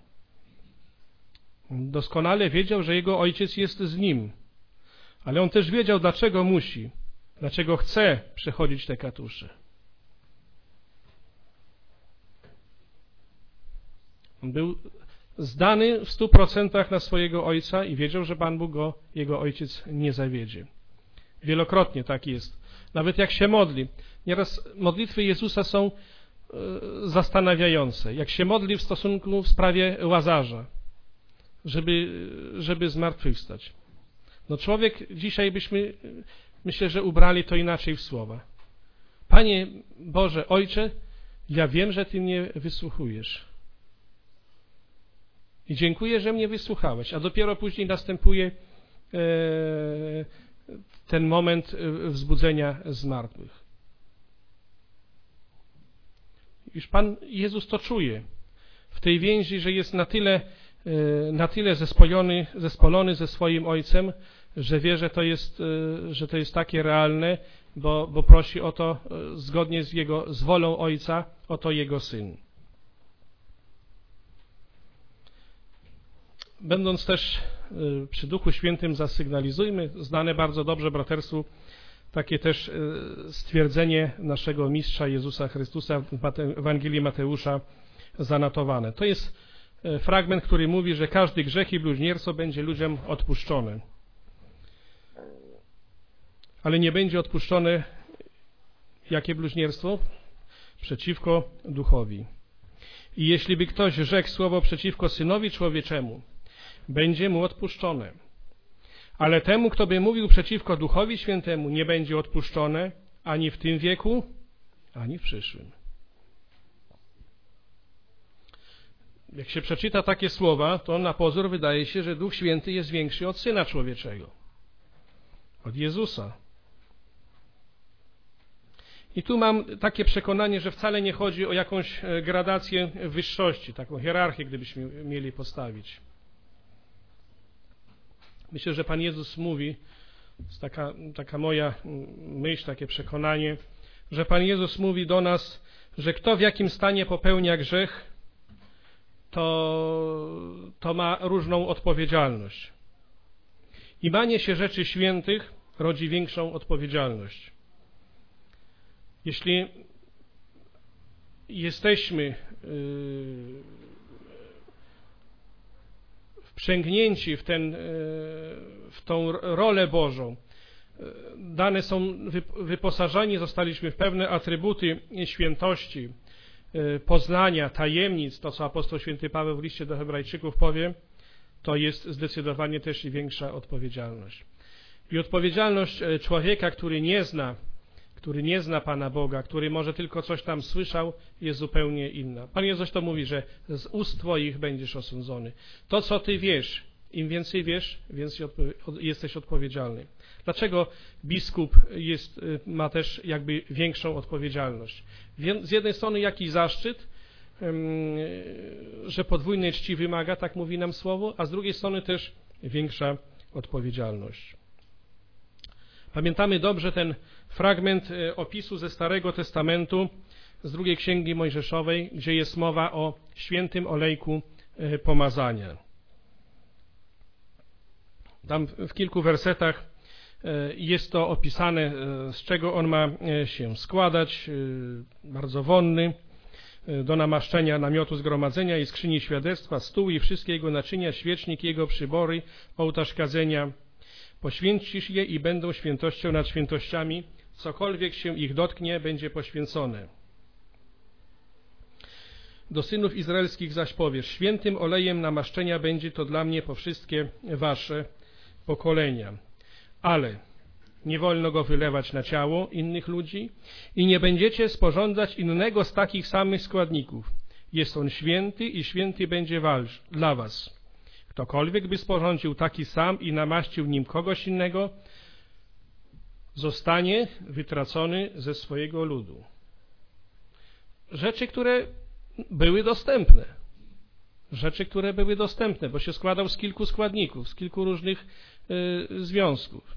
Doskonale wiedział, że jego Ojciec jest z nim, ale on też wiedział, dlaczego musi, dlaczego chce przechodzić te katusze. On był zdany w stu procentach na swojego Ojca i wiedział, że Pan Bóg go, jego Ojciec, nie zawiedzie. Wielokrotnie tak jest. Nawet jak się modli. Nieraz modlitwy Jezusa są e, zastanawiające. Jak się modli w stosunku w sprawie Łazarza, żeby, żeby zmartwychwstać. No człowiek, dzisiaj byśmy, myślę, że ubrali to inaczej w słowa. Panie Boże, Ojcze, ja wiem, że Ty mnie wysłuchujesz. I dziękuję, że mnie wysłuchałeś, a dopiero później następuje e, ten moment wzbudzenia z martwych. Już Pan Jezus to czuje w tej więzi, że jest na tyle, e, na tyle zespolony, zespolony ze swoim Ojcem, że wie, że to jest, e, że to jest takie realne, bo, bo prosi o to e, zgodnie z, jego, z wolą Ojca, o to Jego Syn. Będąc też przy Duchu Świętym, zasygnalizujmy, znane bardzo dobrze braterstwu, takie też stwierdzenie naszego Mistrza Jezusa Chrystusa w Ewangelii Mateusza zanotowane. To jest fragment, który mówi, że każdy grzech i bluźnierstwo będzie ludziom odpuszczone. Ale nie będzie odpuszczone jakie bluźnierstwo? Przeciwko Duchowi. I jeśli by ktoś rzekł słowo przeciwko Synowi Człowieczemu, będzie mu odpuszczone. Ale temu, kto by mówił przeciwko Duchowi Świętemu, nie będzie odpuszczone ani w tym wieku, ani w przyszłym. Jak się przeczyta takie słowa, to na pozór wydaje się, że Duch Święty jest większy od Syna Człowieczego, od Jezusa. I tu mam takie przekonanie, że wcale nie chodzi o jakąś gradację wyższości, taką hierarchię, gdybyśmy mieli postawić. Myślę, że Pan Jezus mówi, to jest taka, taka moja myśl, takie przekonanie, że Pan Jezus mówi do nas, że kto w jakim stanie popełnia grzech, to, to ma różną odpowiedzialność. I banie się rzeczy świętych rodzi większą odpowiedzialność. Jeśli jesteśmy yy, wprzęgnięci w, ten, yy, w tą rolę Bożą, dane są wyposażeni, zostaliśmy w pewne atrybuty świętości, poznania, tajemnic, to co apostoł święty Paweł w liście do Hebrajczyków powie, to jest zdecydowanie też i większa odpowiedzialność. I odpowiedzialność człowieka, który nie zna, który nie zna Pana Boga, który może tylko coś tam słyszał, jest zupełnie inna. Pan Jezus to mówi, że z ust Twoich będziesz osądzony. To, co Ty wiesz, im więcej wiesz, więcej odpo- jesteś odpowiedzialny. Dlaczego biskup jest, ma też jakby większą odpowiedzialność? Z jednej strony jakiś zaszczyt, że podwójnej czci wymaga, tak mówi nam słowo, a z drugiej strony też większa odpowiedzialność. Pamiętamy dobrze ten fragment opisu ze Starego Testamentu, z drugiej Księgi Mojżeszowej, gdzie jest mowa o świętym olejku pomazania. Tam w kilku wersetach jest to opisane, z czego on ma się składać, bardzo wonny, do namaszczenia namiotu zgromadzenia i skrzyni świadectwa, stół i wszystkie jego naczynia, świecznik, jego przybory, ołtarz kadzenia. Poświęcisz je i będą świętością nad świętościami, cokolwiek się ich dotknie, będzie poświęcone. Do synów izraelskich zaś powiesz, świętym olejem namaszczenia będzie to dla mnie po wszystkie wasze pokolenia. Ale nie wolno go wylewać na ciało innych ludzi i nie będziecie sporządzać innego z takich samych składników. Jest on święty i święty będzie walcz dla was. Ktokolwiek by sporządził taki sam i namaścił nim kogoś innego, zostanie wytracony ze swojego ludu. Rzeczy, które były dostępne. Rzeczy, które były dostępne, bo się składał z kilku składników, z kilku różnych y, związków.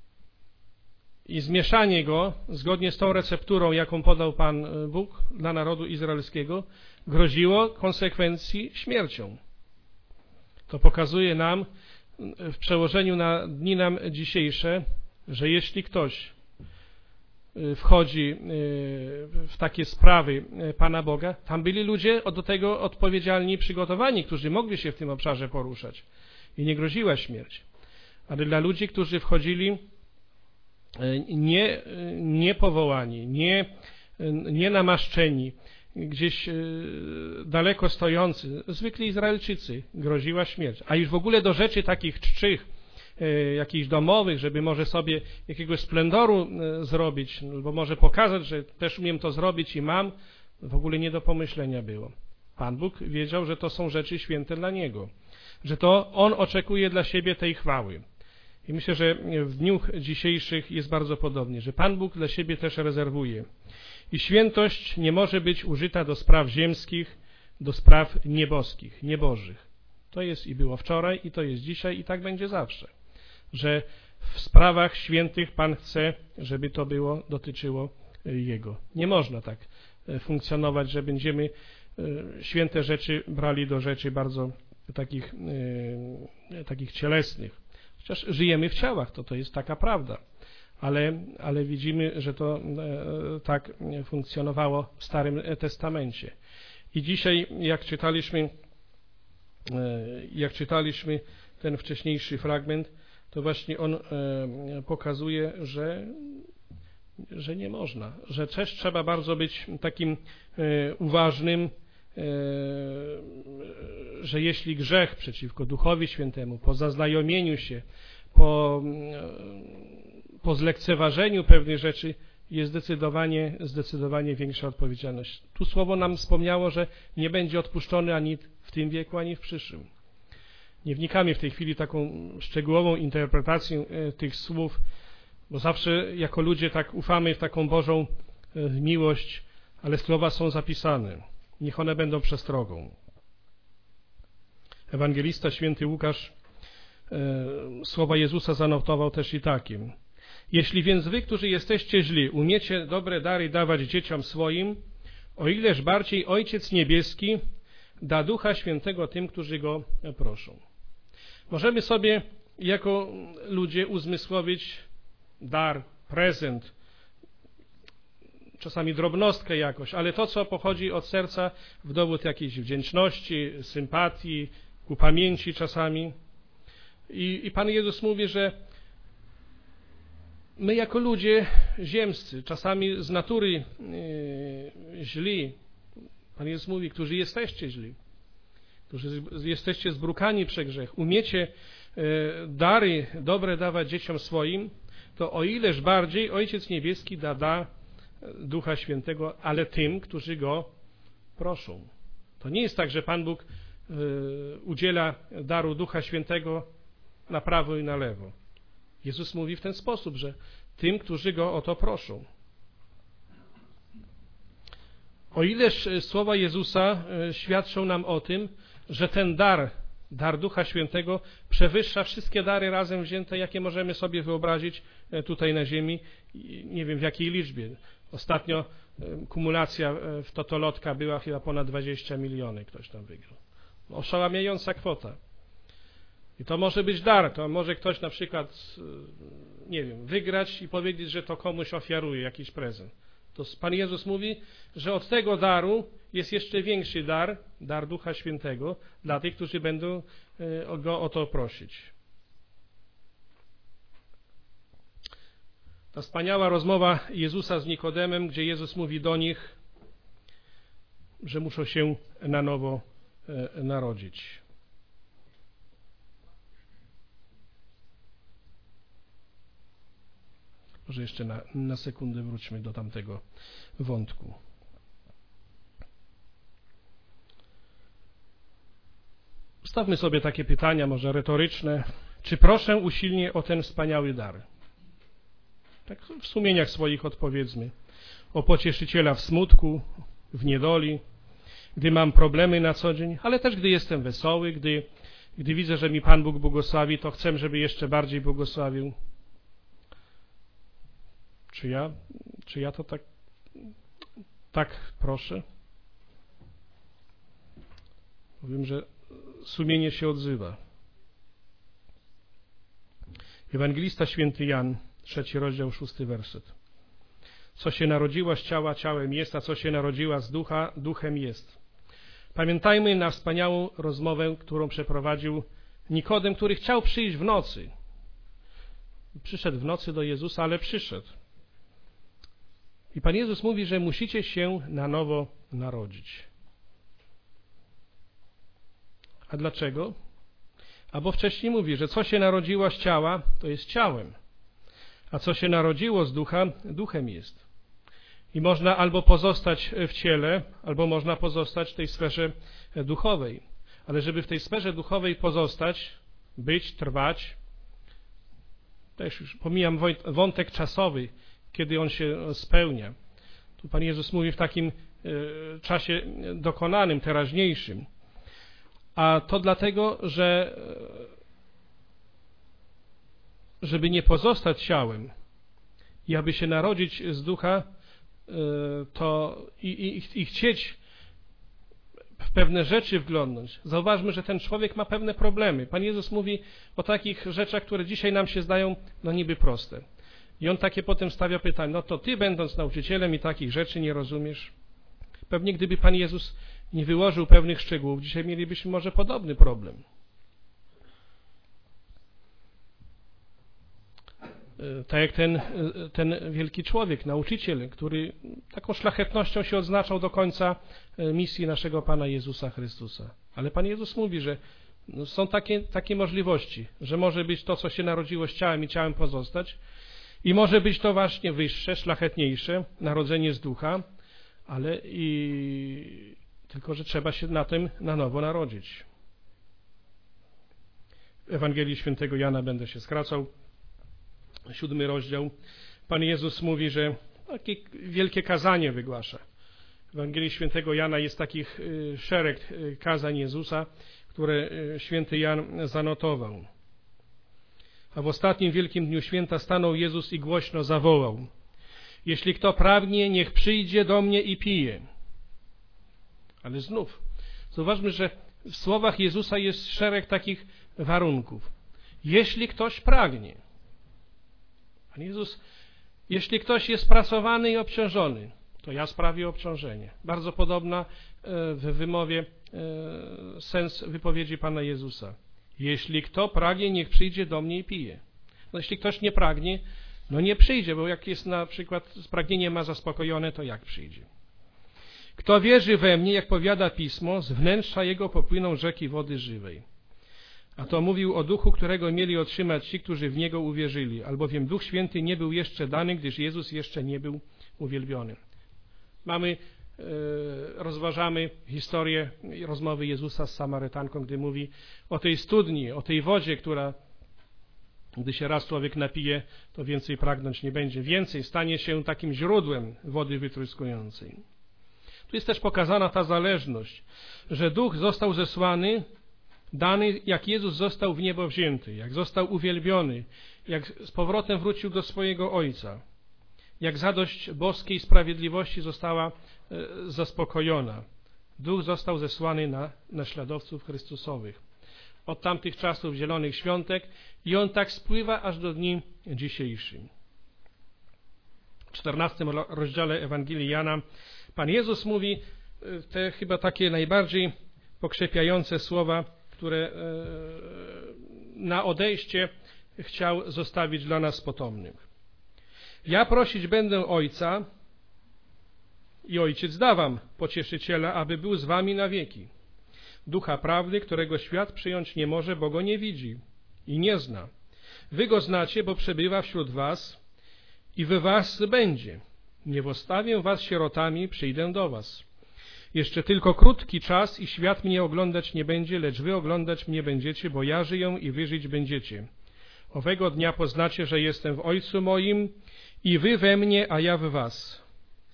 I zmieszanie go, zgodnie z tą recepturą, jaką podał Pan Bóg dla narodu izraelskiego, groziło konsekwencji śmiercią. To pokazuje nam w przełożeniu na dni nam dzisiejsze, że jeśli ktoś wchodzi w takie sprawy Pana Boga, tam byli ludzie do tego odpowiedzialni, przygotowani, którzy mogli się w tym obszarze poruszać i nie groziła śmierć. Ale dla ludzi, którzy wchodzili nie, nie powołani, nie, nie namaszczeni, gdzieś daleko stojący, zwykli Izraelczycy, groziła śmierć. A już w ogóle do rzeczy takich czczych, jakichś domowych, żeby może sobie jakiegoś splendoru zrobić, bo może pokazać, że też umiem to zrobić i mam, w ogóle nie do pomyślenia było. Pan Bóg wiedział, że to są rzeczy święte dla Niego, że to On oczekuje dla siebie tej chwały. I myślę, że w dniu dzisiejszych jest bardzo podobnie, że Pan Bóg dla siebie też rezerwuje. I świętość nie może być użyta do spraw ziemskich, do spraw nieboskich, niebożych. To jest i było wczoraj, i to jest dzisiaj, i tak będzie zawsze. Że w sprawach świętych Pan chce, żeby to było, dotyczyło Jego. Nie można tak funkcjonować, że będziemy święte rzeczy brali do rzeczy bardzo takich, takich cielesnych. Chociaż żyjemy w ciałach, to to jest taka prawda. Ale, ale widzimy, że to tak funkcjonowało w Starym Testamencie. I dzisiaj, jak czytaliśmy, jak czytaliśmy ten wcześniejszy fragment, to właśnie on pokazuje, że, że nie można, że też trzeba bardzo być takim uważnym, że jeśli grzech przeciwko Duchowi Świętemu, po zaznajomieniu się, po, po zlekceważeniu pewnych rzeczy jest zdecydowanie, zdecydowanie większa odpowiedzialność. Tu słowo nam wspomniało, że nie będzie odpuszczony ani w tym wieku, ani w przyszłym. Nie wnikamy w tej chwili taką szczegółową interpretację tych słów, bo zawsze jako ludzie tak ufamy w taką Bożą miłość, ale słowa są zapisane. Niech one będą przestrogą. Ewangelista święty Łukasz e, słowa Jezusa zanotował też i takim. Jeśli więc wy, którzy jesteście źli, umiecie dobre dary dawać dzieciom swoim, o ileż bardziej Ojciec Niebieski da Ducha Świętego tym, którzy Go proszą. Możemy sobie jako ludzie uzmysłowić dar, prezent, czasami drobnostkę jakoś, ale to, co pochodzi od serca w dowód jakiejś wdzięczności, sympatii, ku pamięci czasami. I, i Pan Jezus mówi, że my jako ludzie ziemscy, czasami z natury yy, źli, Pan Jezus mówi, którzy jesteście źli, którzy jesteście zbrukani przez grzech, umiecie yy, dary dobre dawać dzieciom swoim, to o ileż bardziej Ojciec Niebieski da, da Ducha Świętego, ale tym, którzy Go proszą. To nie jest tak, że Pan Bóg yy, udziela daru Ducha Świętego na prawo i na lewo. Jezus mówi w ten sposób, że tym, którzy Go o to proszą. O ileż słowa Jezusa świadczą nam o tym, że ten dar, dar Ducha Świętego przewyższa wszystkie dary razem wzięte, jakie możemy sobie wyobrazić tutaj na ziemi, nie wiem w jakiej liczbie. Ostatnio kumulacja w Totolotka była chyba ponad dwadzieścia milionów, ktoś tam wygrał. Oszałamiająca kwota. I to może być dar, to może ktoś na przykład, nie wiem, wygrać i powiedzieć, że to komuś ofiaruje jakiś prezent. To Pan Jezus mówi, że od tego daru jest jeszcze większy dar, dar Ducha Świętego dla tych, którzy będą Go o to prosić. Ta wspaniała rozmowa Jezusa z Nikodemem, gdzie Jezus mówi do nich, że muszą się na nowo narodzić. Może jeszcze na, na sekundę wróćmy do tamtego wątku. Stawmy sobie takie pytania, może retoryczne. Czy proszę usilnie o ten wspaniały dar? Tak w sumieniach swoich odpowiedzmy. O pocieszyciela w smutku, w niedoli, gdy mam problemy na co dzień, ale też gdy jestem wesoły, gdy, gdy widzę, że mi Pan Bóg błogosławi, to chcę, żeby jeszcze bardziej błogosławił. Czy ja, czy ja to tak, tak proszę? Powiem, że sumienie się odzywa. Ewangelista święty Jan, trzeci rozdział, szósty werset. Co się narodziła z ciała, ciałem jest, a co się narodziła z ducha, duchem jest. Pamiętajmy na wspaniałą rozmowę, którą przeprowadził Nikodem, który chciał przyjść w nocy. Przyszedł w nocy do Jezusa, ale przyszedł. I Pan Jezus mówi, że musicie się na nowo narodzić. A dlaczego? A bo wcześniej mówi, że co się narodziło z ciała, to jest ciałem. A co się narodziło z ducha, duchem jest. I można albo pozostać w ciele, albo można pozostać w tej sferze duchowej. Ale żeby w tej sferze duchowej pozostać, być, trwać, też już pomijam wątek czasowy, kiedy on się spełnia. Tu Pan Jezus mówi w takim y, czasie dokonanym, teraźniejszym. A to dlatego, że żeby nie pozostać ciałem i aby się narodzić z ducha, y, to i, i, i chcieć w pewne rzeczy wglądnąć. Zauważmy, że ten człowiek ma pewne problemy. Pan Jezus mówi o takich rzeczach, które dzisiaj nam się zdają no niby proste. I on takie potem stawia pytanie, no to ty będąc nauczycielem i takich rzeczy nie rozumiesz? Pewnie gdyby Pan Jezus nie wyłożył pewnych szczegółów, dzisiaj mielibyśmy może podobny problem. Tak jak ten, ten wielki człowiek, nauczyciel, który taką szlachetnością się odznaczał do końca misji naszego Pana Jezusa Chrystusa. Ale Pan Jezus mówi, że są takie, takie możliwości, że może być to, co się narodziło z ciałem i ciałem pozostać, i może być to właśnie wyższe, szlachetniejsze, narodzenie z ducha, ale i tylko, że trzeba się na tym na nowo narodzić. W Ewangelii świętego Jana będę się skracał. Siódmy rozdział. Pan Jezus mówi, że takie wielkie kazanie wygłasza. W Ewangelii świętego Jana jest takich szereg kazań Jezusa, które święty Jan zanotował. A w ostatnim wielkim dniu święta stanął Jezus i głośno zawołał: jeśli kto pragnie, niech przyjdzie do mnie i pije. Ale znów, Zauważmy, że w słowach Jezusa jest szereg takich warunków. Jeśli ktoś pragnie. Pan Jezus, jeśli ktoś jest pracowany i obciążony, to ja sprawię obciążenie. Bardzo podobna w wymowie sens wypowiedzi Pana Jezusa. Jeśli kto pragnie, niech przyjdzie do mnie i pije. No jeśli ktoś nie pragnie, no nie przyjdzie, bo jak jest na przykład pragnienie ma zaspokojone, to jak przyjdzie? Kto wierzy we mnie, jak powiada Pismo, z wnętrza jego popłyną rzeki wody żywej. A to mówił o duchu, którego mieli otrzymać ci, którzy w niego uwierzyli, albowiem Duch Święty nie był jeszcze dany, gdyż Jezus jeszcze nie był uwielbiony. Mamy, e, rozważamy historię rozmowy Jezusa z Samarytanką, gdy mówi o tej studni, o tej wodzie, która, gdy się raz człowiek napije, to więcej pragnąć nie będzie. Więcej stanie się takim źródłem wody wytryskującej. Tu jest też pokazana ta zależność, że Duch został zesłany, dany, jak Jezus został w niebo wzięty, jak został uwielbiony, jak z powrotem wrócił do swojego Ojca, jak zadość boskiej sprawiedliwości została e, zaspokojona. Duch został zesłany na naśladowców Chrystusowych. Od tamtych czasów zielonych świątek i on tak spływa aż do dni dzisiejszych. W czternastym rozdziale Ewangelii Jana Pan Jezus mówi te chyba takie najbardziej pokrzepiające słowa, które na odejście chciał zostawić dla nas potomnych. Ja prosić będę Ojca i Ojciec da wam Pocieszyciela, aby był z wami na wieki. Ducha prawdy, którego świat przyjąć nie może, bo go nie widzi i nie zna. Wy go znacie, bo przebywa wśród was i we was będzie. Nie postawię was sierotami, przyjdę do was. Jeszcze tylko krótki czas i świat mnie oglądać nie będzie, lecz wy oglądać mnie będziecie, bo ja żyję i wy żyć będziecie. Owego dnia poznacie, że jestem w Ojcu moim i wy we mnie, a ja w was.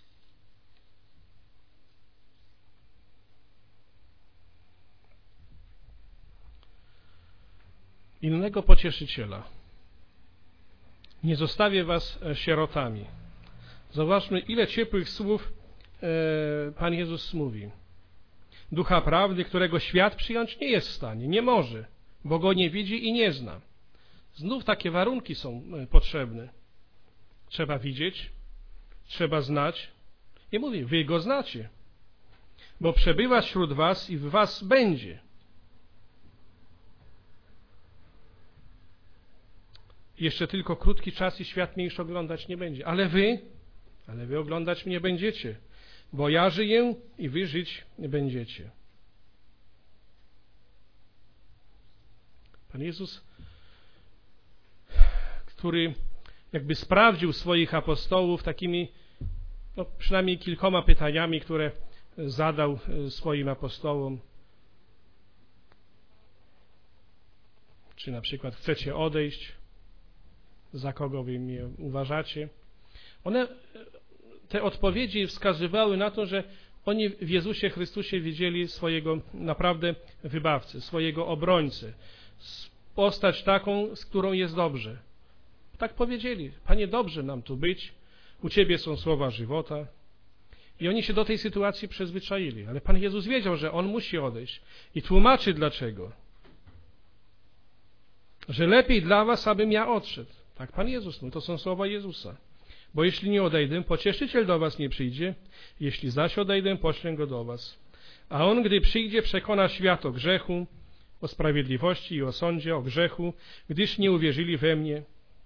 Innego Pocieszyciela. Nie zostawię was sierotami. Zauważmy, ile ciepłych słów e, Pan Jezus mówi. Ducha prawdy, którego świat przyjąć nie jest w stanie, nie może, bo go nie widzi i nie zna. Znów takie warunki są potrzebne. Trzeba widzieć, trzeba znać. I mówi, wy go znacie, bo przebywa wśród was i w was będzie. Jeszcze tylko krótki czas i świat mnie już oglądać nie będzie. Ale wy, ale wy oglądać mnie będziecie, bo ja żyję i wy żyć będziecie. Pan Jezus, który jakby sprawdził swoich apostołów takimi, no przynajmniej kilkoma pytaniami, które zadał swoim apostołom. Czy na przykład chcecie odejść? Za kogo wy mnie uważacie? One, te odpowiedzi wskazywały na to, że oni w Jezusie Chrystusie widzieli swojego naprawdę wybawcę, swojego obrońcę, postać taką, z którą jest dobrze. Tak powiedzieli, Panie, dobrze nam tu być, u Ciebie są słowa żywota. I oni się do tej sytuacji przyzwyczaili, ale Pan Jezus wiedział, że On musi odejść i tłumaczy dlaczego. Że lepiej dla was, abym ja odszedł. Tak Pan Jezus mówi, to są słowa Jezusa. Bo jeśli nie odejdę, Pocieszyciel do was nie przyjdzie, jeśli zaś odejdę, poślę go do was. A on, gdy przyjdzie, przekona świat o grzechu, o sprawiedliwości i o sądzie, o grzechu, gdyż nie uwierzyli we mnie.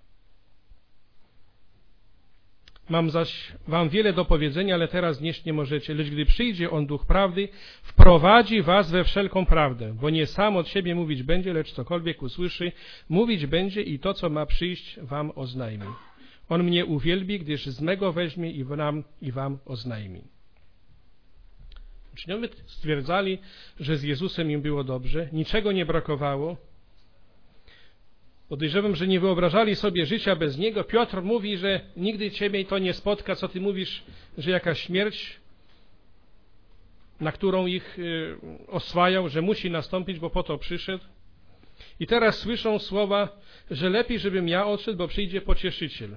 Mam zaś wam wiele do powiedzenia, ale teraz nieść nie możecie. Lecz gdy przyjdzie on Duch Prawdy, wprowadzi was we wszelką prawdę, bo nie sam od siebie mówić będzie, lecz cokolwiek usłyszy, mówić będzie i to, co ma przyjść, wam oznajmi. On mnie uwielbi, gdyż z mego weźmie i wam, i wam oznajmi. Uczniowie stwierdzali, że z Jezusem im było dobrze, niczego nie brakowało. Podejrzewam, że nie wyobrażali sobie życia bez Niego. Piotr mówi, że nigdy Ciebie to nie spotka, co Ty mówisz, że jakaś śmierć, na którą ich oswajał, że musi nastąpić, bo po to przyszedł. I teraz słyszą słowa, że lepiej, żebym ja odszedł, bo przyjdzie Pocieszyciel.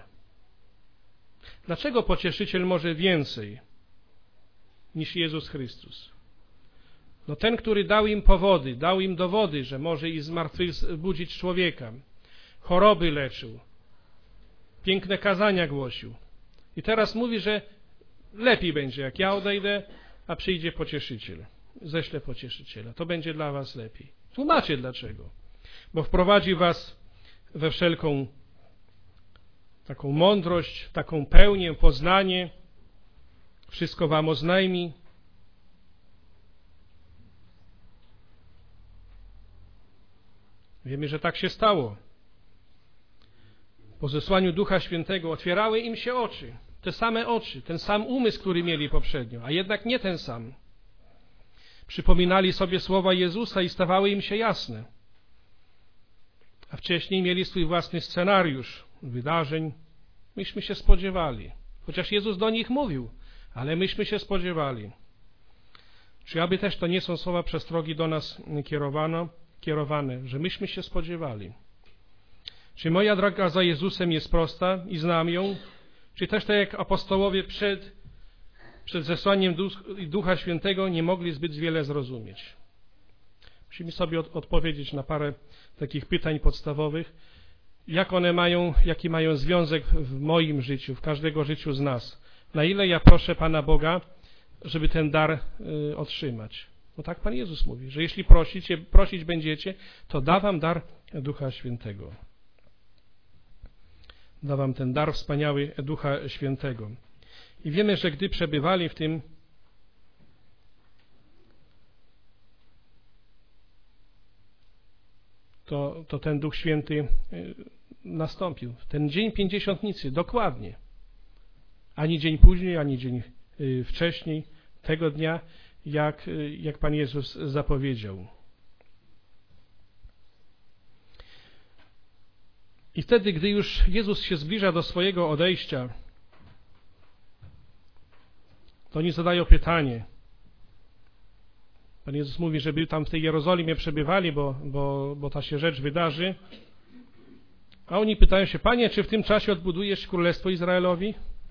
Dlaczego Pocieszyciel może więcej niż Jezus Chrystus? No ten, który dał im powody, dał im dowody, że może i zmartwychwzbudzić człowieka, choroby leczył, piękne kazania głosił. I teraz mówi, że lepiej będzie, jak ja odejdę, a przyjdzie pocieszyciel. Ześlę pocieszyciela. To będzie dla was lepiej. Tłumaczę dlaczego. Bo wprowadzi was we wszelką taką mądrość, taką pełnię, poznanie. Wszystko wam oznajmi. Wiemy, że tak się stało. Po zesłaniu Ducha Świętego otwierały im się oczy. Te same oczy, ten sam umysł, który mieli poprzednio, a jednak nie ten sam. Przypominali sobie słowa Jezusa i stawały im się jasne. A wcześniej mieli swój własny scenariusz wydarzeń. Myśmy się spodziewali. Chociaż Jezus do nich mówił, ale myśmy się spodziewali. Czy aby też to nie są słowa przestrogi do nas kierowano, kierowane, że myśmy się spodziewali? Czy moja droga za Jezusem jest prosta i znam ją? Czy też tak jak apostołowie przed, przed zesłaniem Ducha Świętego nie mogli zbyt wiele zrozumieć? Musimy sobie od, odpowiedzieć na parę takich pytań podstawowych. Jak one mają, jaki mają związek w moim życiu, w każdego życiu z nas? Na ile ja proszę Pana Boga, żeby ten dar y, otrzymać? Bo tak Pan Jezus mówi, że jeśli prosicie, prosić będziecie, to da wam dar Ducha Świętego. Da wam ten dar wspaniały Ducha Świętego. I wiemy, że gdy przebywali w tym, to, to ten Duch Święty nastąpił. W ten dzień Pięćdziesiątnicy, dokładnie. Ani dzień później, ani dzień wcześniej, tego dnia, jak, jak Pan Jezus zapowiedział. I wtedy, gdy już Jezus się zbliża do swojego odejścia, to oni zadają pytanie. Pan Jezus mówi, żeby tam w tej Jerozolimie przebywali, bo, bo, bo ta się rzecz wydarzy. A oni pytają się: Panie, czy w tym czasie odbudujesz Królestwo Izraelowi?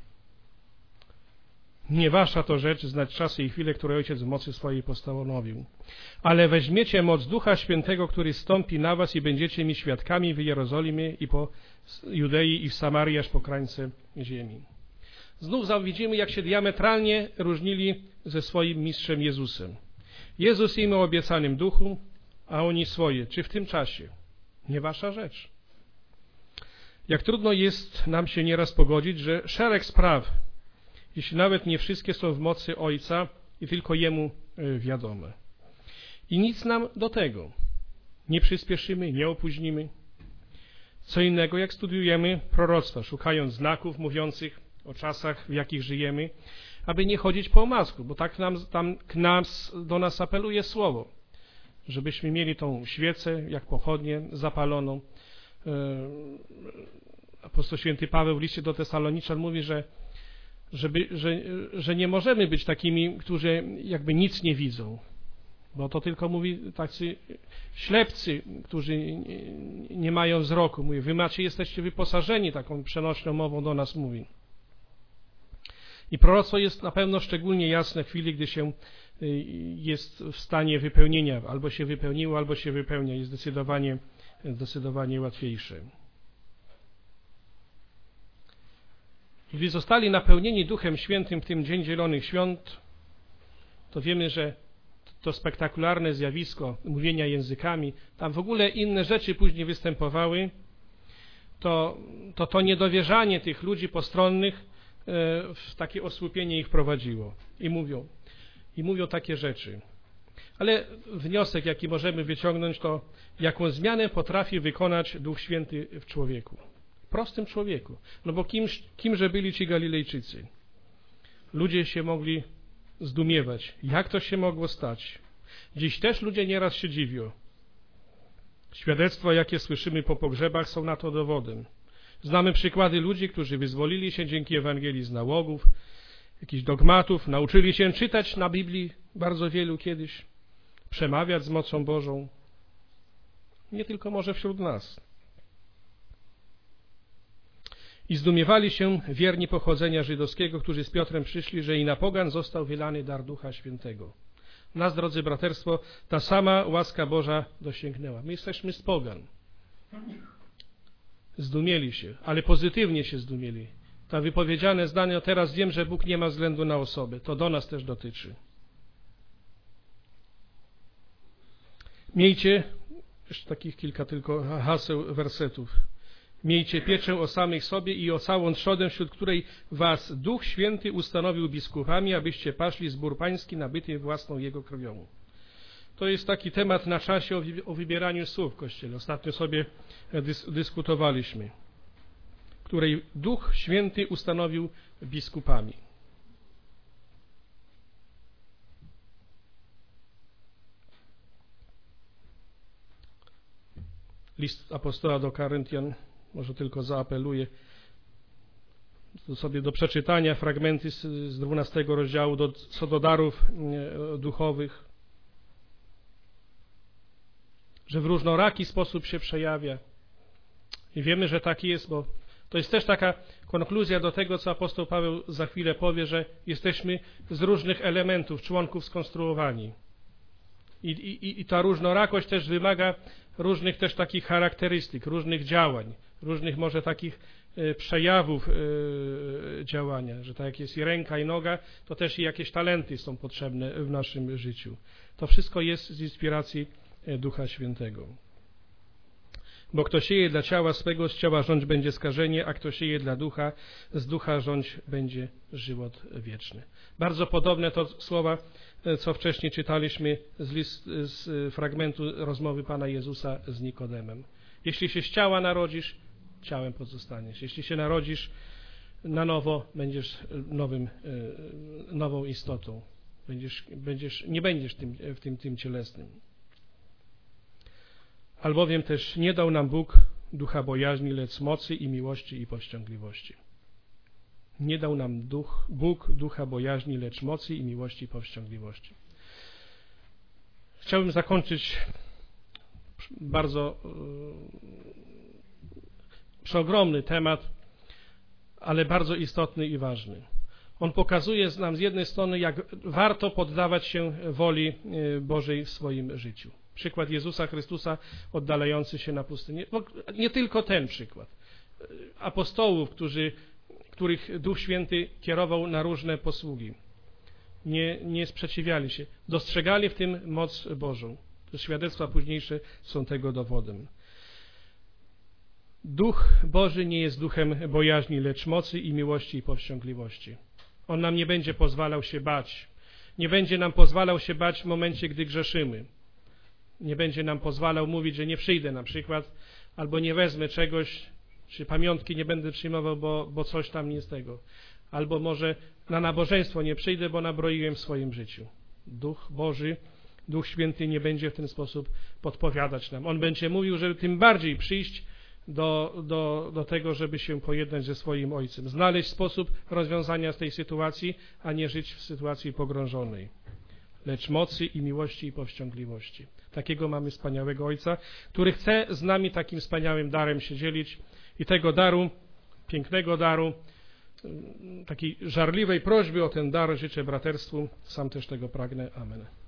Nie wasza to rzecz znać czasy i chwile, które Ojciec w mocy swojej postanowił. Ale weźmiecie moc Ducha Świętego, który stąpi na was i będziecie mi świadkami w Jerozolimie i po Judei i w Samarii, aż po krańce ziemi. Znów widzimy, jak się diametralnie różnili ze swoim mistrzem Jezusem. Jezus im o obiecanym duchu, a oni swoje. Czy w tym czasie? Nie wasza rzecz. Jak trudno jest nam się nieraz pogodzić, że szereg spraw, jeśli nawet nie wszystkie są w mocy Ojca i tylko Jemu wiadome. I nic nam do tego. Nie przyspieszymy, nie opóźnimy. Co innego, jak studiujemy proroctwa, szukając znaków mówiących o czasach, w jakich żyjemy, aby nie chodzić po omacku, bo tak nam, tam k nas, do nas apeluje Słowo, żebyśmy mieli tą świecę, jak pochodnie, zapaloną. Apostoł święty Paweł w liście do Tesaloniczan mówi, że Żeby, że, że nie możemy być takimi, którzy jakby nic nie widzą, bo to tylko mówi tacy ślepcy, którzy nie, nie mają wzroku. Mówi: wy macie, jesteście wyposażeni, taką przenośną mową do nas mówi. I proroctwo jest na pewno szczególnie jasne w chwili, gdy się jest w stanie wypełnienia, albo się wypełniło, albo się wypełnia, jest zdecydowanie, zdecydowanie łatwiejsze. Gdy zostali napełnieni Duchem Świętym w tym Dzień Zielonych Świąt, to wiemy, że to spektakularne zjawisko mówienia językami, tam w ogóle inne rzeczy później występowały, to to, to niedowierzanie tych ludzi postronnych w takie osłupienie ich prowadziło. I mówią, i mówią takie rzeczy. Ale wniosek, jaki możemy wyciągnąć, to jaką zmianę potrafi wykonać Duch Święty w człowieku. Prostym człowieku. No bo kimś, kimże byli ci Galilejczycy? Ludzie się mogli zdumiewać. Jak to się mogło stać? Dziś też ludzie nieraz się dziwią. Świadectwa, jakie słyszymy po pogrzebach, są na to dowodem. Znamy przykłady ludzi, którzy wyzwolili się dzięki Ewangelii z nałogów, jakichś dogmatów, nauczyli się czytać na Biblii bardzo wielu kiedyś, przemawiać z mocą Bożą. Nie tylko może wśród nas. I zdumiewali się wierni pochodzenia żydowskiego, którzy z Piotrem przyszli, że i na pogan został wylany dar Ducha Świętego. Nas, drodzy braterstwo, ta sama łaska Boża dosięgnęła. My jesteśmy z pogan. Zdumieli się, ale pozytywnie się zdumieli. To wypowiedziane zdanie, teraz wiem, że Bóg nie ma względu na osobę. To do nas też dotyczy. Miejcie, jeszcze takich kilka tylko haseł, wersetów. Miejcie pieczę o samych sobie i o całą trzodę, wśród której was Duch Święty ustanowił biskupami, abyście paśli zbór pański nabyty własną Jego krwią. To jest taki temat na czasie o, o wybieraniu słów w Kościele. Ostatnio sobie dys, dyskutowaliśmy. Której Duch Święty ustanowił biskupami. List apostoła do Koryntian, może tylko zaapeluję to sobie do przeczytania fragmenty z, z dwunastego rozdziału do, co do darów e, duchowych, że w różnoraki sposób się przejawia. I wiemy, że tak jest, bo to jest też taka konkluzja do tego, co apostoł Paweł za chwilę powie, że jesteśmy z różnych elementów, członków skonstruowani. I, i, i ta różnorakość też wymaga różnych też takich charakterystyk, różnych działań, różnych może takich y, przejawów y, działania, że tak jak jest i ręka, i noga, to też i jakieś talenty są potrzebne w naszym życiu. To wszystko jest z inspiracji Ducha Świętego. Bo kto sieje dla ciała swego, z ciała rządź będzie skażenie, a kto sieje dla ducha, z ducha rządź będzie żywot wieczny. Bardzo podobne to słowa, co wcześniej czytaliśmy z, list, z fragmentu rozmowy Pana Jezusa z Nikodemem. Jeśli się z ciała narodzisz, ciałem pozostaniesz. Jeśli się narodzisz na nowo, będziesz nowym, nową istotą. Będziesz, będziesz, nie będziesz tym, w tym, tym cielesnym. Albowiem też nie dał nam Bóg ducha bojaźni, lecz mocy i miłości i powściągliwości. Nie dał nam duch, Bóg ducha bojaźni, lecz mocy i miłości i powściągliwości. Chciałbym zakończyć bardzo yy, przeogromny temat, ale bardzo istotny i ważny. On pokazuje nam z jednej strony, jak warto poddawać się woli Bożej w swoim życiu. Przykład Jezusa Chrystusa oddalający się na pustynię. Nie tylko ten przykład. Apostołów, którzy, których Duch Święty kierował na różne posługi. Nie, nie sprzeciwiali się. Dostrzegali w tym moc Bożą. Te świadectwa późniejsze są tego dowodem. Duch Boży nie jest duchem bojaźni, lecz mocy i miłości i powściągliwości. On nam nie będzie pozwalał się bać. Nie będzie nam pozwalał się bać w momencie, gdy grzeszymy. Nie będzie nam pozwalał mówić, że nie przyjdę na przykład, albo nie wezmę czegoś, czy pamiątki nie będę przyjmował, bo, bo coś tam nie z tego. Albo może na nabożeństwo nie przyjdę, bo nabroiłem w swoim życiu. Duch Boży, Duch Święty nie będzie w ten sposób podpowiadać nam. On będzie mówił, żeby tym bardziej przyjść do, do, do tego, żeby się pojednać ze swoim Ojcem. Znaleźć sposób rozwiązania z tej sytuacji, a nie żyć w sytuacji pogrążonej. Lecz mocy i miłości i powściągliwości. Takiego mamy wspaniałego Ojca, który chce z nami takim wspaniałym darem się dzielić i tego daru, pięknego daru, takiej żarliwej prośby o ten dar życzę braterstwu. Sam też tego pragnę. Amen.